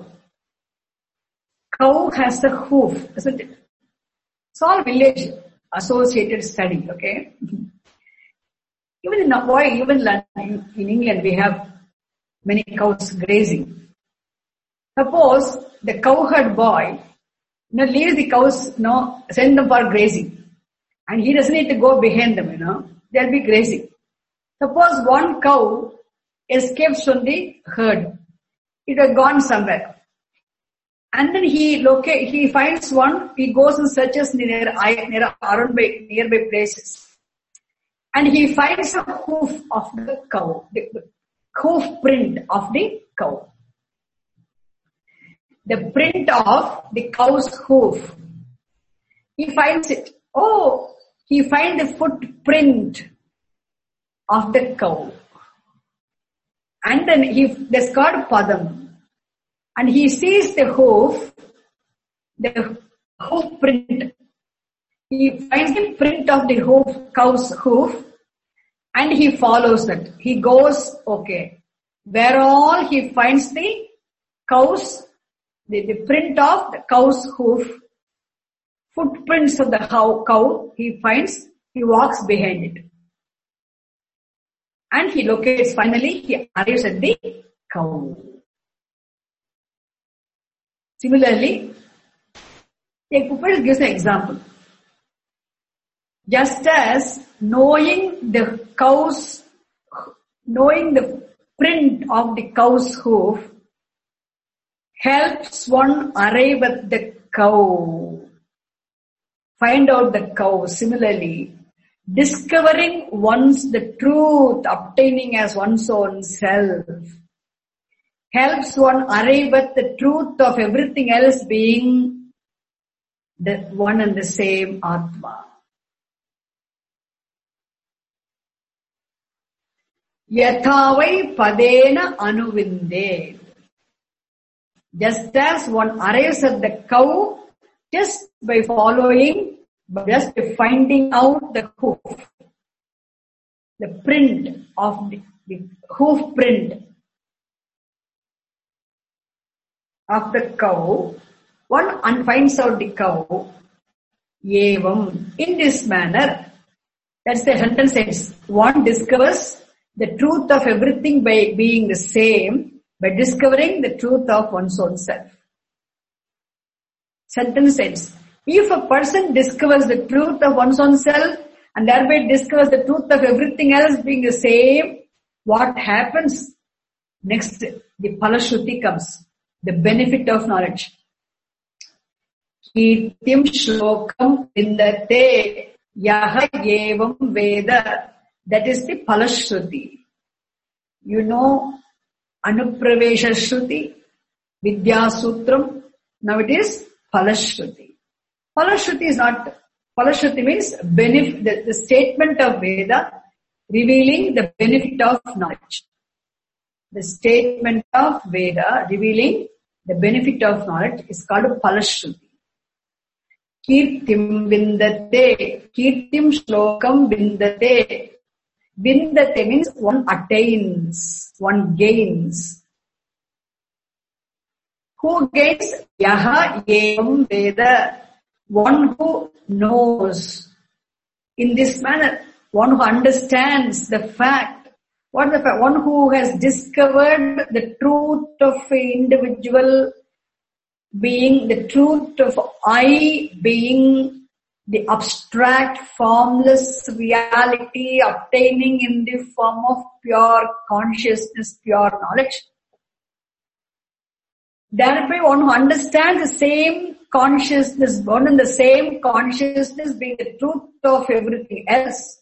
Cow has a hoof, isn't it? It's all village associated study, okay? Even in England, we have many cows grazing. Suppose the cowherd boy, leaves the cows, send them for grazing. And he doesn't need to go behind them, they'll be grazing. Suppose one cow escapes from the herd. It has gone somewhere. And then he finds one, he goes and searches nearby places. And he finds a hoof of the cow, the hoof print of the cow. The print of the cow's hoof. He finds it. Oh, he finds the footprint of the cow. And then there's called padam. And he sees the hoof print. He finds the print of the cow's hoof, and he follows that. He goes, okay, where all he finds the print of the cow's hoof, footprints of the cow, he walks behind it. And he locates, finally, he arrives at the cow. Similarly, Upal gives an example. Just as knowing the print of the cow's hoof helps one arrive at the cow, find out the cow. Similarly, discovering the truth, obtaining as one's own self, helps one arrive at the truth of everything else being the one and the same Atma. Yathavai padena anuvinde. Just as one arrives at the cow just by just by finding out the hoof, the print of the hoof print of the cow, one finds out the cow. Evam, in this manner, that's the sentence ends. One discovers the truth of everything by being the same, by discovering the truth of one's own self. Sentence ends. If a person discovers the truth of one's own self and thereby discovers the truth of everything else being the same, what happens? Next, the Palashruti comes, the benefit of knowledge. Kirtim shlokam vindate yaha evam veda. That is the Palashruti. You know Anupravesha Shruti, Vidya Sutram. Now it is Palashruti. Palashruti means benefit, the statement of Veda revealing the benefit of knowledge. The statement of Veda revealing the benefit of knowledge is called Palashruti. Kirtim vindate, kirtim shlokam vindate. Vindate means one attains, one gains. Who gains? Yaha evam veda. one who knows in this manner, one who understands the fact, what the fact, one who has discovered the truth of an individual being, the truth of I being the abstract, formless reality obtaining in the form of pure consciousness, pure knowledge. Thereby one who understands the same consciousness, born in the same consciousness being the truth of everything else.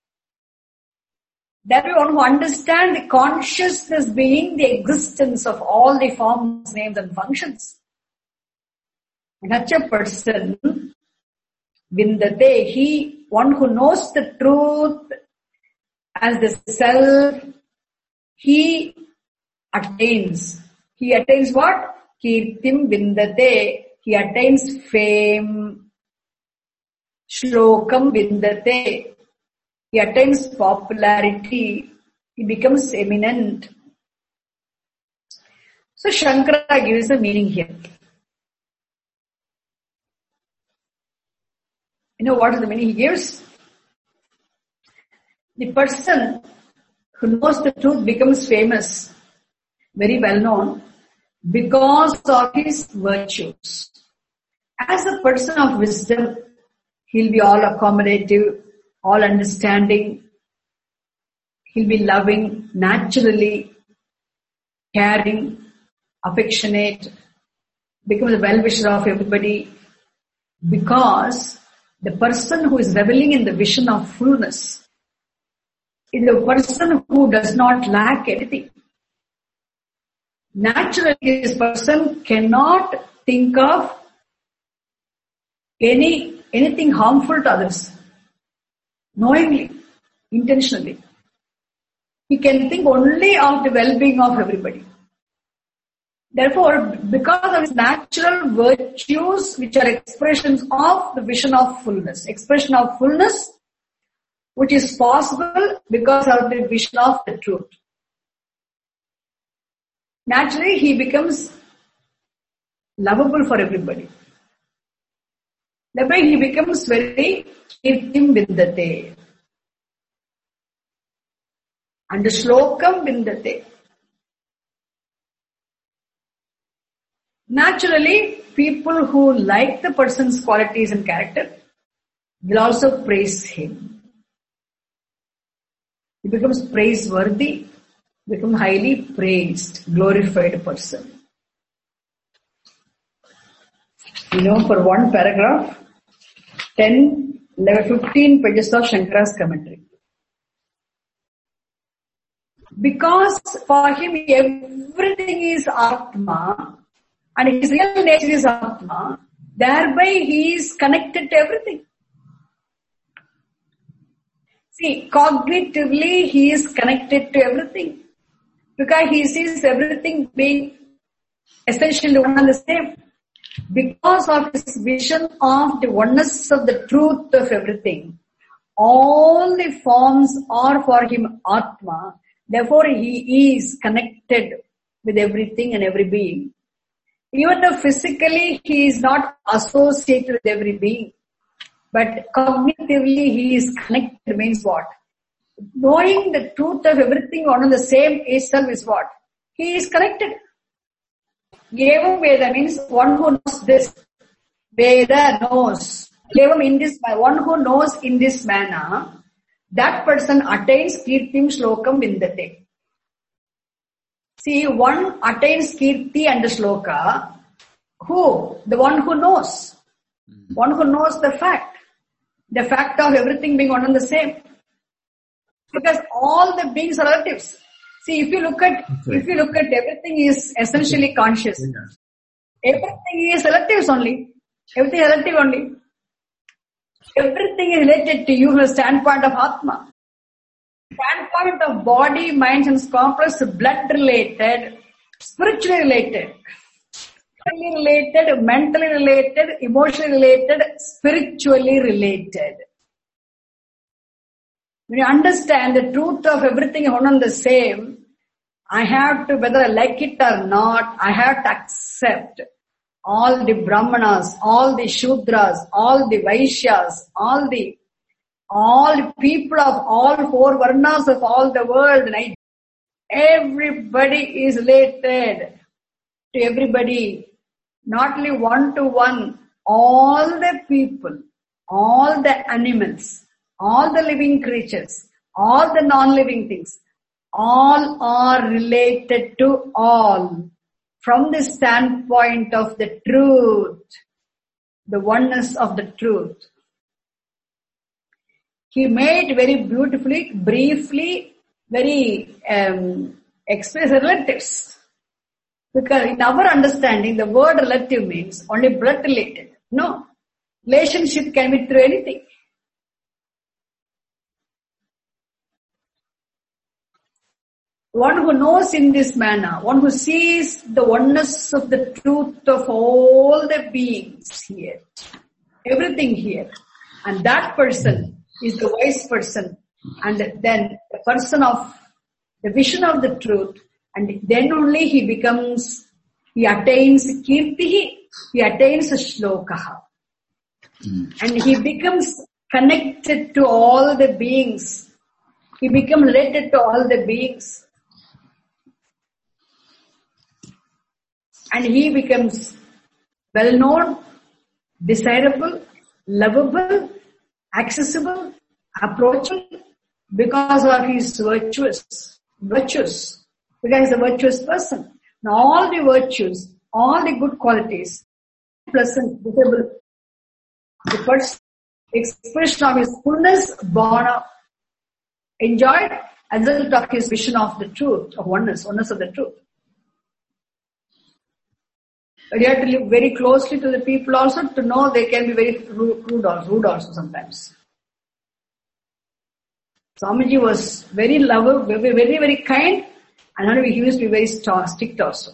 Thereby one who understands the consciousness being the existence of all the forms, names and functions. Such a person, Vindate, he, one who knows the truth as the self, he attains. He attains what? Kirtim Vindate. He attains fame. Shlokam Vindate. He attains popularity. He becomes eminent. So Shankara gives a meaning here. You know what is the meaning he gives? The person who knows the truth becomes famous, very well known, because of his virtues. As a person of wisdom, he'll be all accommodative, all understanding, he'll be loving, naturally, caring, affectionate, becomes a well-wisher of everybody, because the person who is reveling in the vision of fullness is a person who does not lack anything. Naturally, this person cannot think of anything harmful to others. Knowingly, intentionally. He can think only of the well-being of everybody. Therefore, because of his natural virtues, which are expressions of the vision of fullness, expression of fullness, which is possible because of the vision of the truth. Naturally, he becomes lovable for everybody. Thereby, he becomes very kirtim vindate. And shlokam vindate. Naturally, people who like the person's qualities and character will also praise him. He becomes praiseworthy, becomes highly praised, glorified person. You know, for one paragraph, 10, 11, 15 pages of Shankara's commentary. Because for him everything is Atma, and his real nature is Atma, thereby he is connected to everything. See, cognitively he is connected to everything. Because he sees everything being essentially one and the same. Because of his vision of the oneness of the truth of everything, all the forms are for him Atma. Therefore he is connected with everything and every being. Even though physically he is not associated with every being, but cognitively he is connected means what? Knowing the truth of everything on the same itself is what? He is connected. Evam Veda means one who knows this. Veda knows. Evam in this, one who knows in this manner, that person attains kirtim shlokam vindate. See, one attains kirti and shloka. Who? The one who knows. One who knows the fact. The fact of everything being one and the same. Because all the beings are relatives. See, if you look at everything is essentially conscious. Everything is relatives only. Everything is relative only. Everything is related to you from the standpoint of Atma. Standpoint of body, minds and complex, blood related, spiritually related, related, mentally related, emotionally related, spiritually related. When you understand the truth of everything one and the same, I have to, whether I like it or not, I have to accept all the Brahmanas, all the Shudras, all the Vaishyas, all people of all four Varnas of all the world, right? Everybody is related to everybody, not only one to one. All the people, all the animals, all the living creatures, all the non-living things, all are related to all from the standpoint of the truth, the oneness of the truth. He made very beautifully, briefly, very express relatives. Because in our understanding, the word relative means only blood related. No. Relationship can be through anything. One who knows in this manner, one who sees the oneness of the truth of all the beings here, everything here, and that person is the wise person, and then the person of the vision of the truth, and then only he attains kirti, he attains shlokaha. And he becomes connected to all the beings. He becomes related to all the beings. And he becomes well known, desirable, lovable, accessible, approachable because of his virtues. Because he's a virtuous person. Now all the virtues, all the good qualities, pleasant, visible, the first expression of his fullness born of, enjoyed as a result of his vision of the truth, of oneness of the truth. But you have to live very closely to the people also to know they can be very rude also sometimes. Swamiji was very lovable, very, very, very kind, and he used to be very strict also.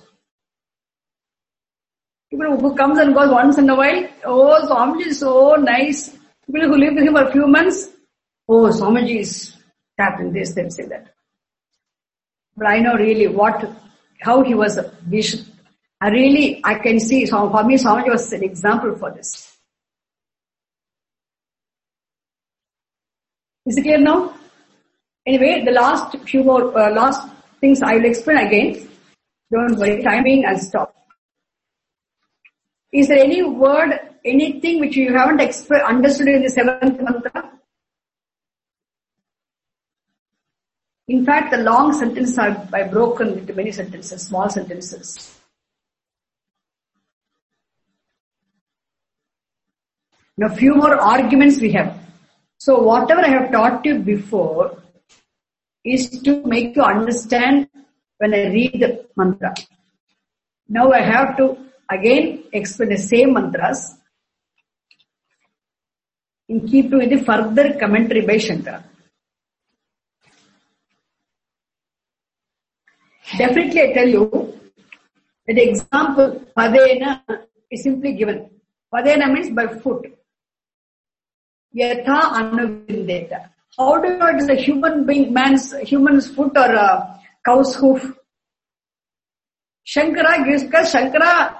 People who comes and goes once in a while, oh, Swamiji is so nice. People who live with him for a few months, oh, Swamiji is tapping this, they'll say that. But I know really how he was a vision. I can see, so for me, Swamiji was an example for this. Is it clear now? Anyway, the last few more, last things I will explain again. Don't worry, timing, I'll stop. Is there any word, anything which you haven't understood in the 7th mantra? In fact, the long sentences are broken into many sentences, small sentences. Now, few more arguments we have. So, whatever I have taught you before is to make you understand when I read the mantra. Now, I have to again explain the same mantras in keeping with the further commentary by Shankara. Definitely I tell you that the example Padena is simply given. Padena means by foot. Yatha anuvindeta. How do you know it is a human's foot or a cow's hoof? Shankara gives, because Shankara,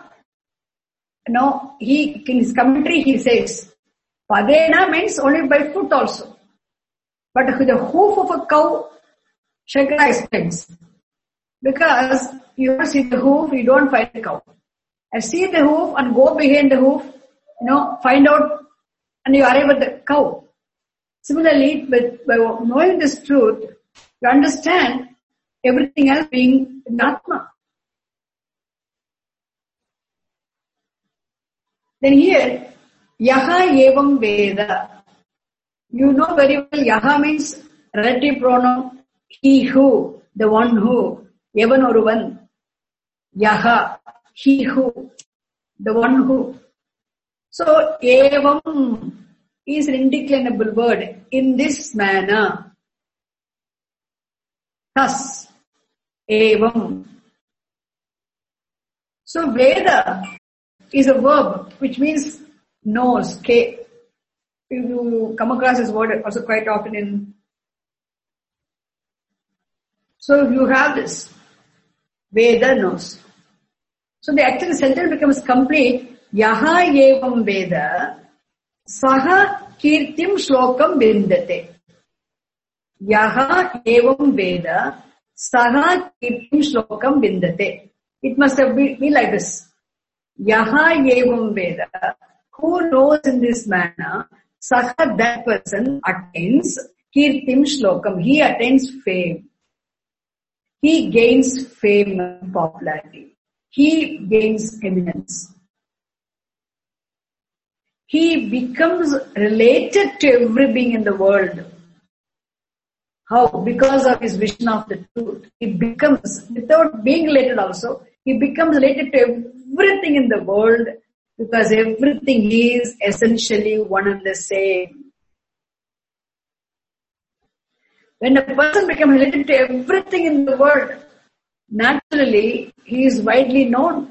in his commentary he says, Padena means only by foot also. But the hoof of a cow, Shankara explains. Because you don't see the hoof, you don't find the cow. I see the hoof and go behind the hoof, find out and you arrive at the cow. Similarly, by knowing this truth, you understand everything else being in Atma. Then here, Yaha Evam Veda. You know very well, Yaha means relative pronoun, he who, the one who, Evan Oruvan. Yaha, he who, the one who. So, Evam is an indeclinable word, in this manner. Thus, Evam. So, Veda is a verb which means knows. You come across this word also quite often in. So, you have this. Veda knows. So the actual sentence becomes complete. Yaha evam veda saha kirtim shlokam vindate. Yaha evam veda saha kirtim shlokam vindate. It must have been like this. Yaha evam veda, who knows in this manner, saha, that person attains kirtim shlokam. He attains fame. He gains fame and popularity. He gains eminence. He becomes related to every being in the world. How? Because of his vision of the truth. He becomes, without being related also, he becomes related to everything in the world because everything is essentially one and the same. When a person becomes related to everything in the world, naturally, he is widely known.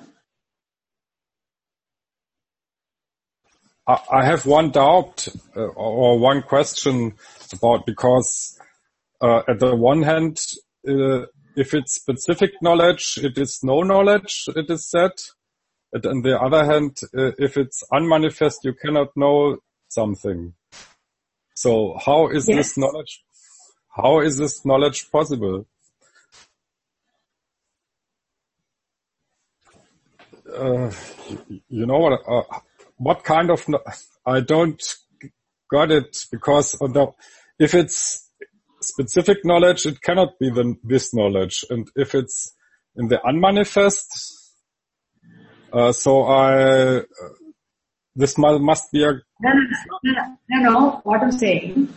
I have one doubt or one question about, because at the one hand, if it's specific knowledge, it is no knowledge, it is said. And on the other hand, if it's unmanifest, you cannot know something. So how is this knowledge? How is this knowledge possible? You know what kind of? I don't got it, because if it's specific knowledge, it cannot be this knowledge, and if it's in the unmanifest, this must be a. No. What I'm saying,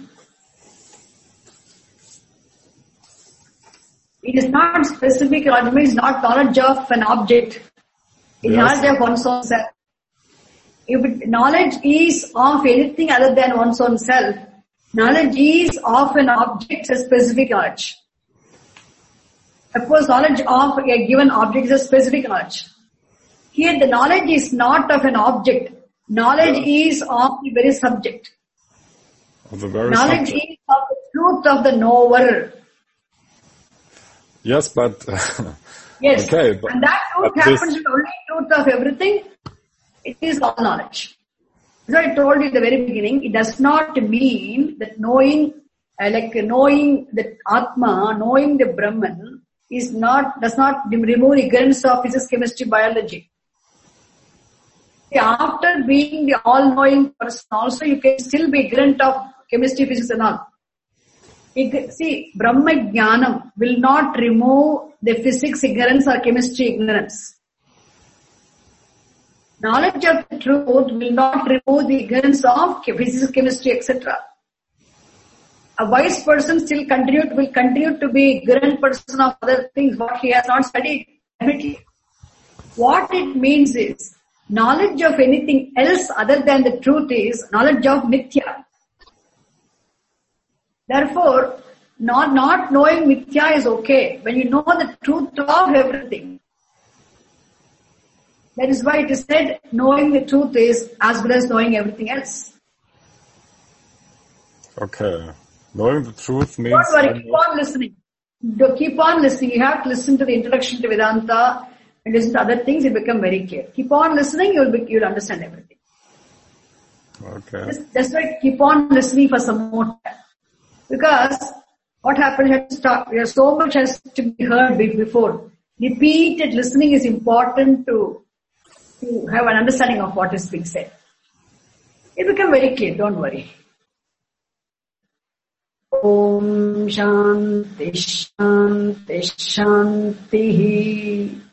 it is not specific knowledge. It means not knowledge of an object. It's knowledge of one's own self. If knowledge is of anything other than one's own self, knowledge is of an object, a specific knowledge. Of course, knowledge of a given object is a specific knowledge. Here, the knowledge is not of an object. Knowledge is of the very subject. Knowledge is of the truth of the knower. Yes, but... yes, okay, but, and that truth happens with only truth of everything. It is all knowledge. As I told you at the very beginning, it does not mean that knowing the Atma, knowing the Brahman, does not remove ignorance of physics, chemistry, biology. After being the all-knowing person also, you can still be ignorant of chemistry, physics and all. See, Brahma Jnanam will not remove the physics ignorance or chemistry ignorance. Knowledge of the truth will not remove the ignorance of physics, chemistry, etc. A wise person will continue to be ignorant person of other things, what he has not studied. What it means is, knowledge of anything else other than the truth is knowledge of Mithya. Therefore, not knowing Mithya is okay when you know the truth of everything. That is why it is said, knowing the truth is as good as knowing everything else. Okay. Knowing the truth means... Don't worry, keep on listening. Keep on listening. You have to listen to the introduction to Vedanta and listen to other things, it will become very clear. Keep on listening, you'll understand everything. Okay. Just like keep on listening for some more time. Because what happens has to stop. So much has to be heard before. Repeated listening is important to have an understanding of what is being said. It will become very clear, don't worry. Om Shanti Shanti Shanti.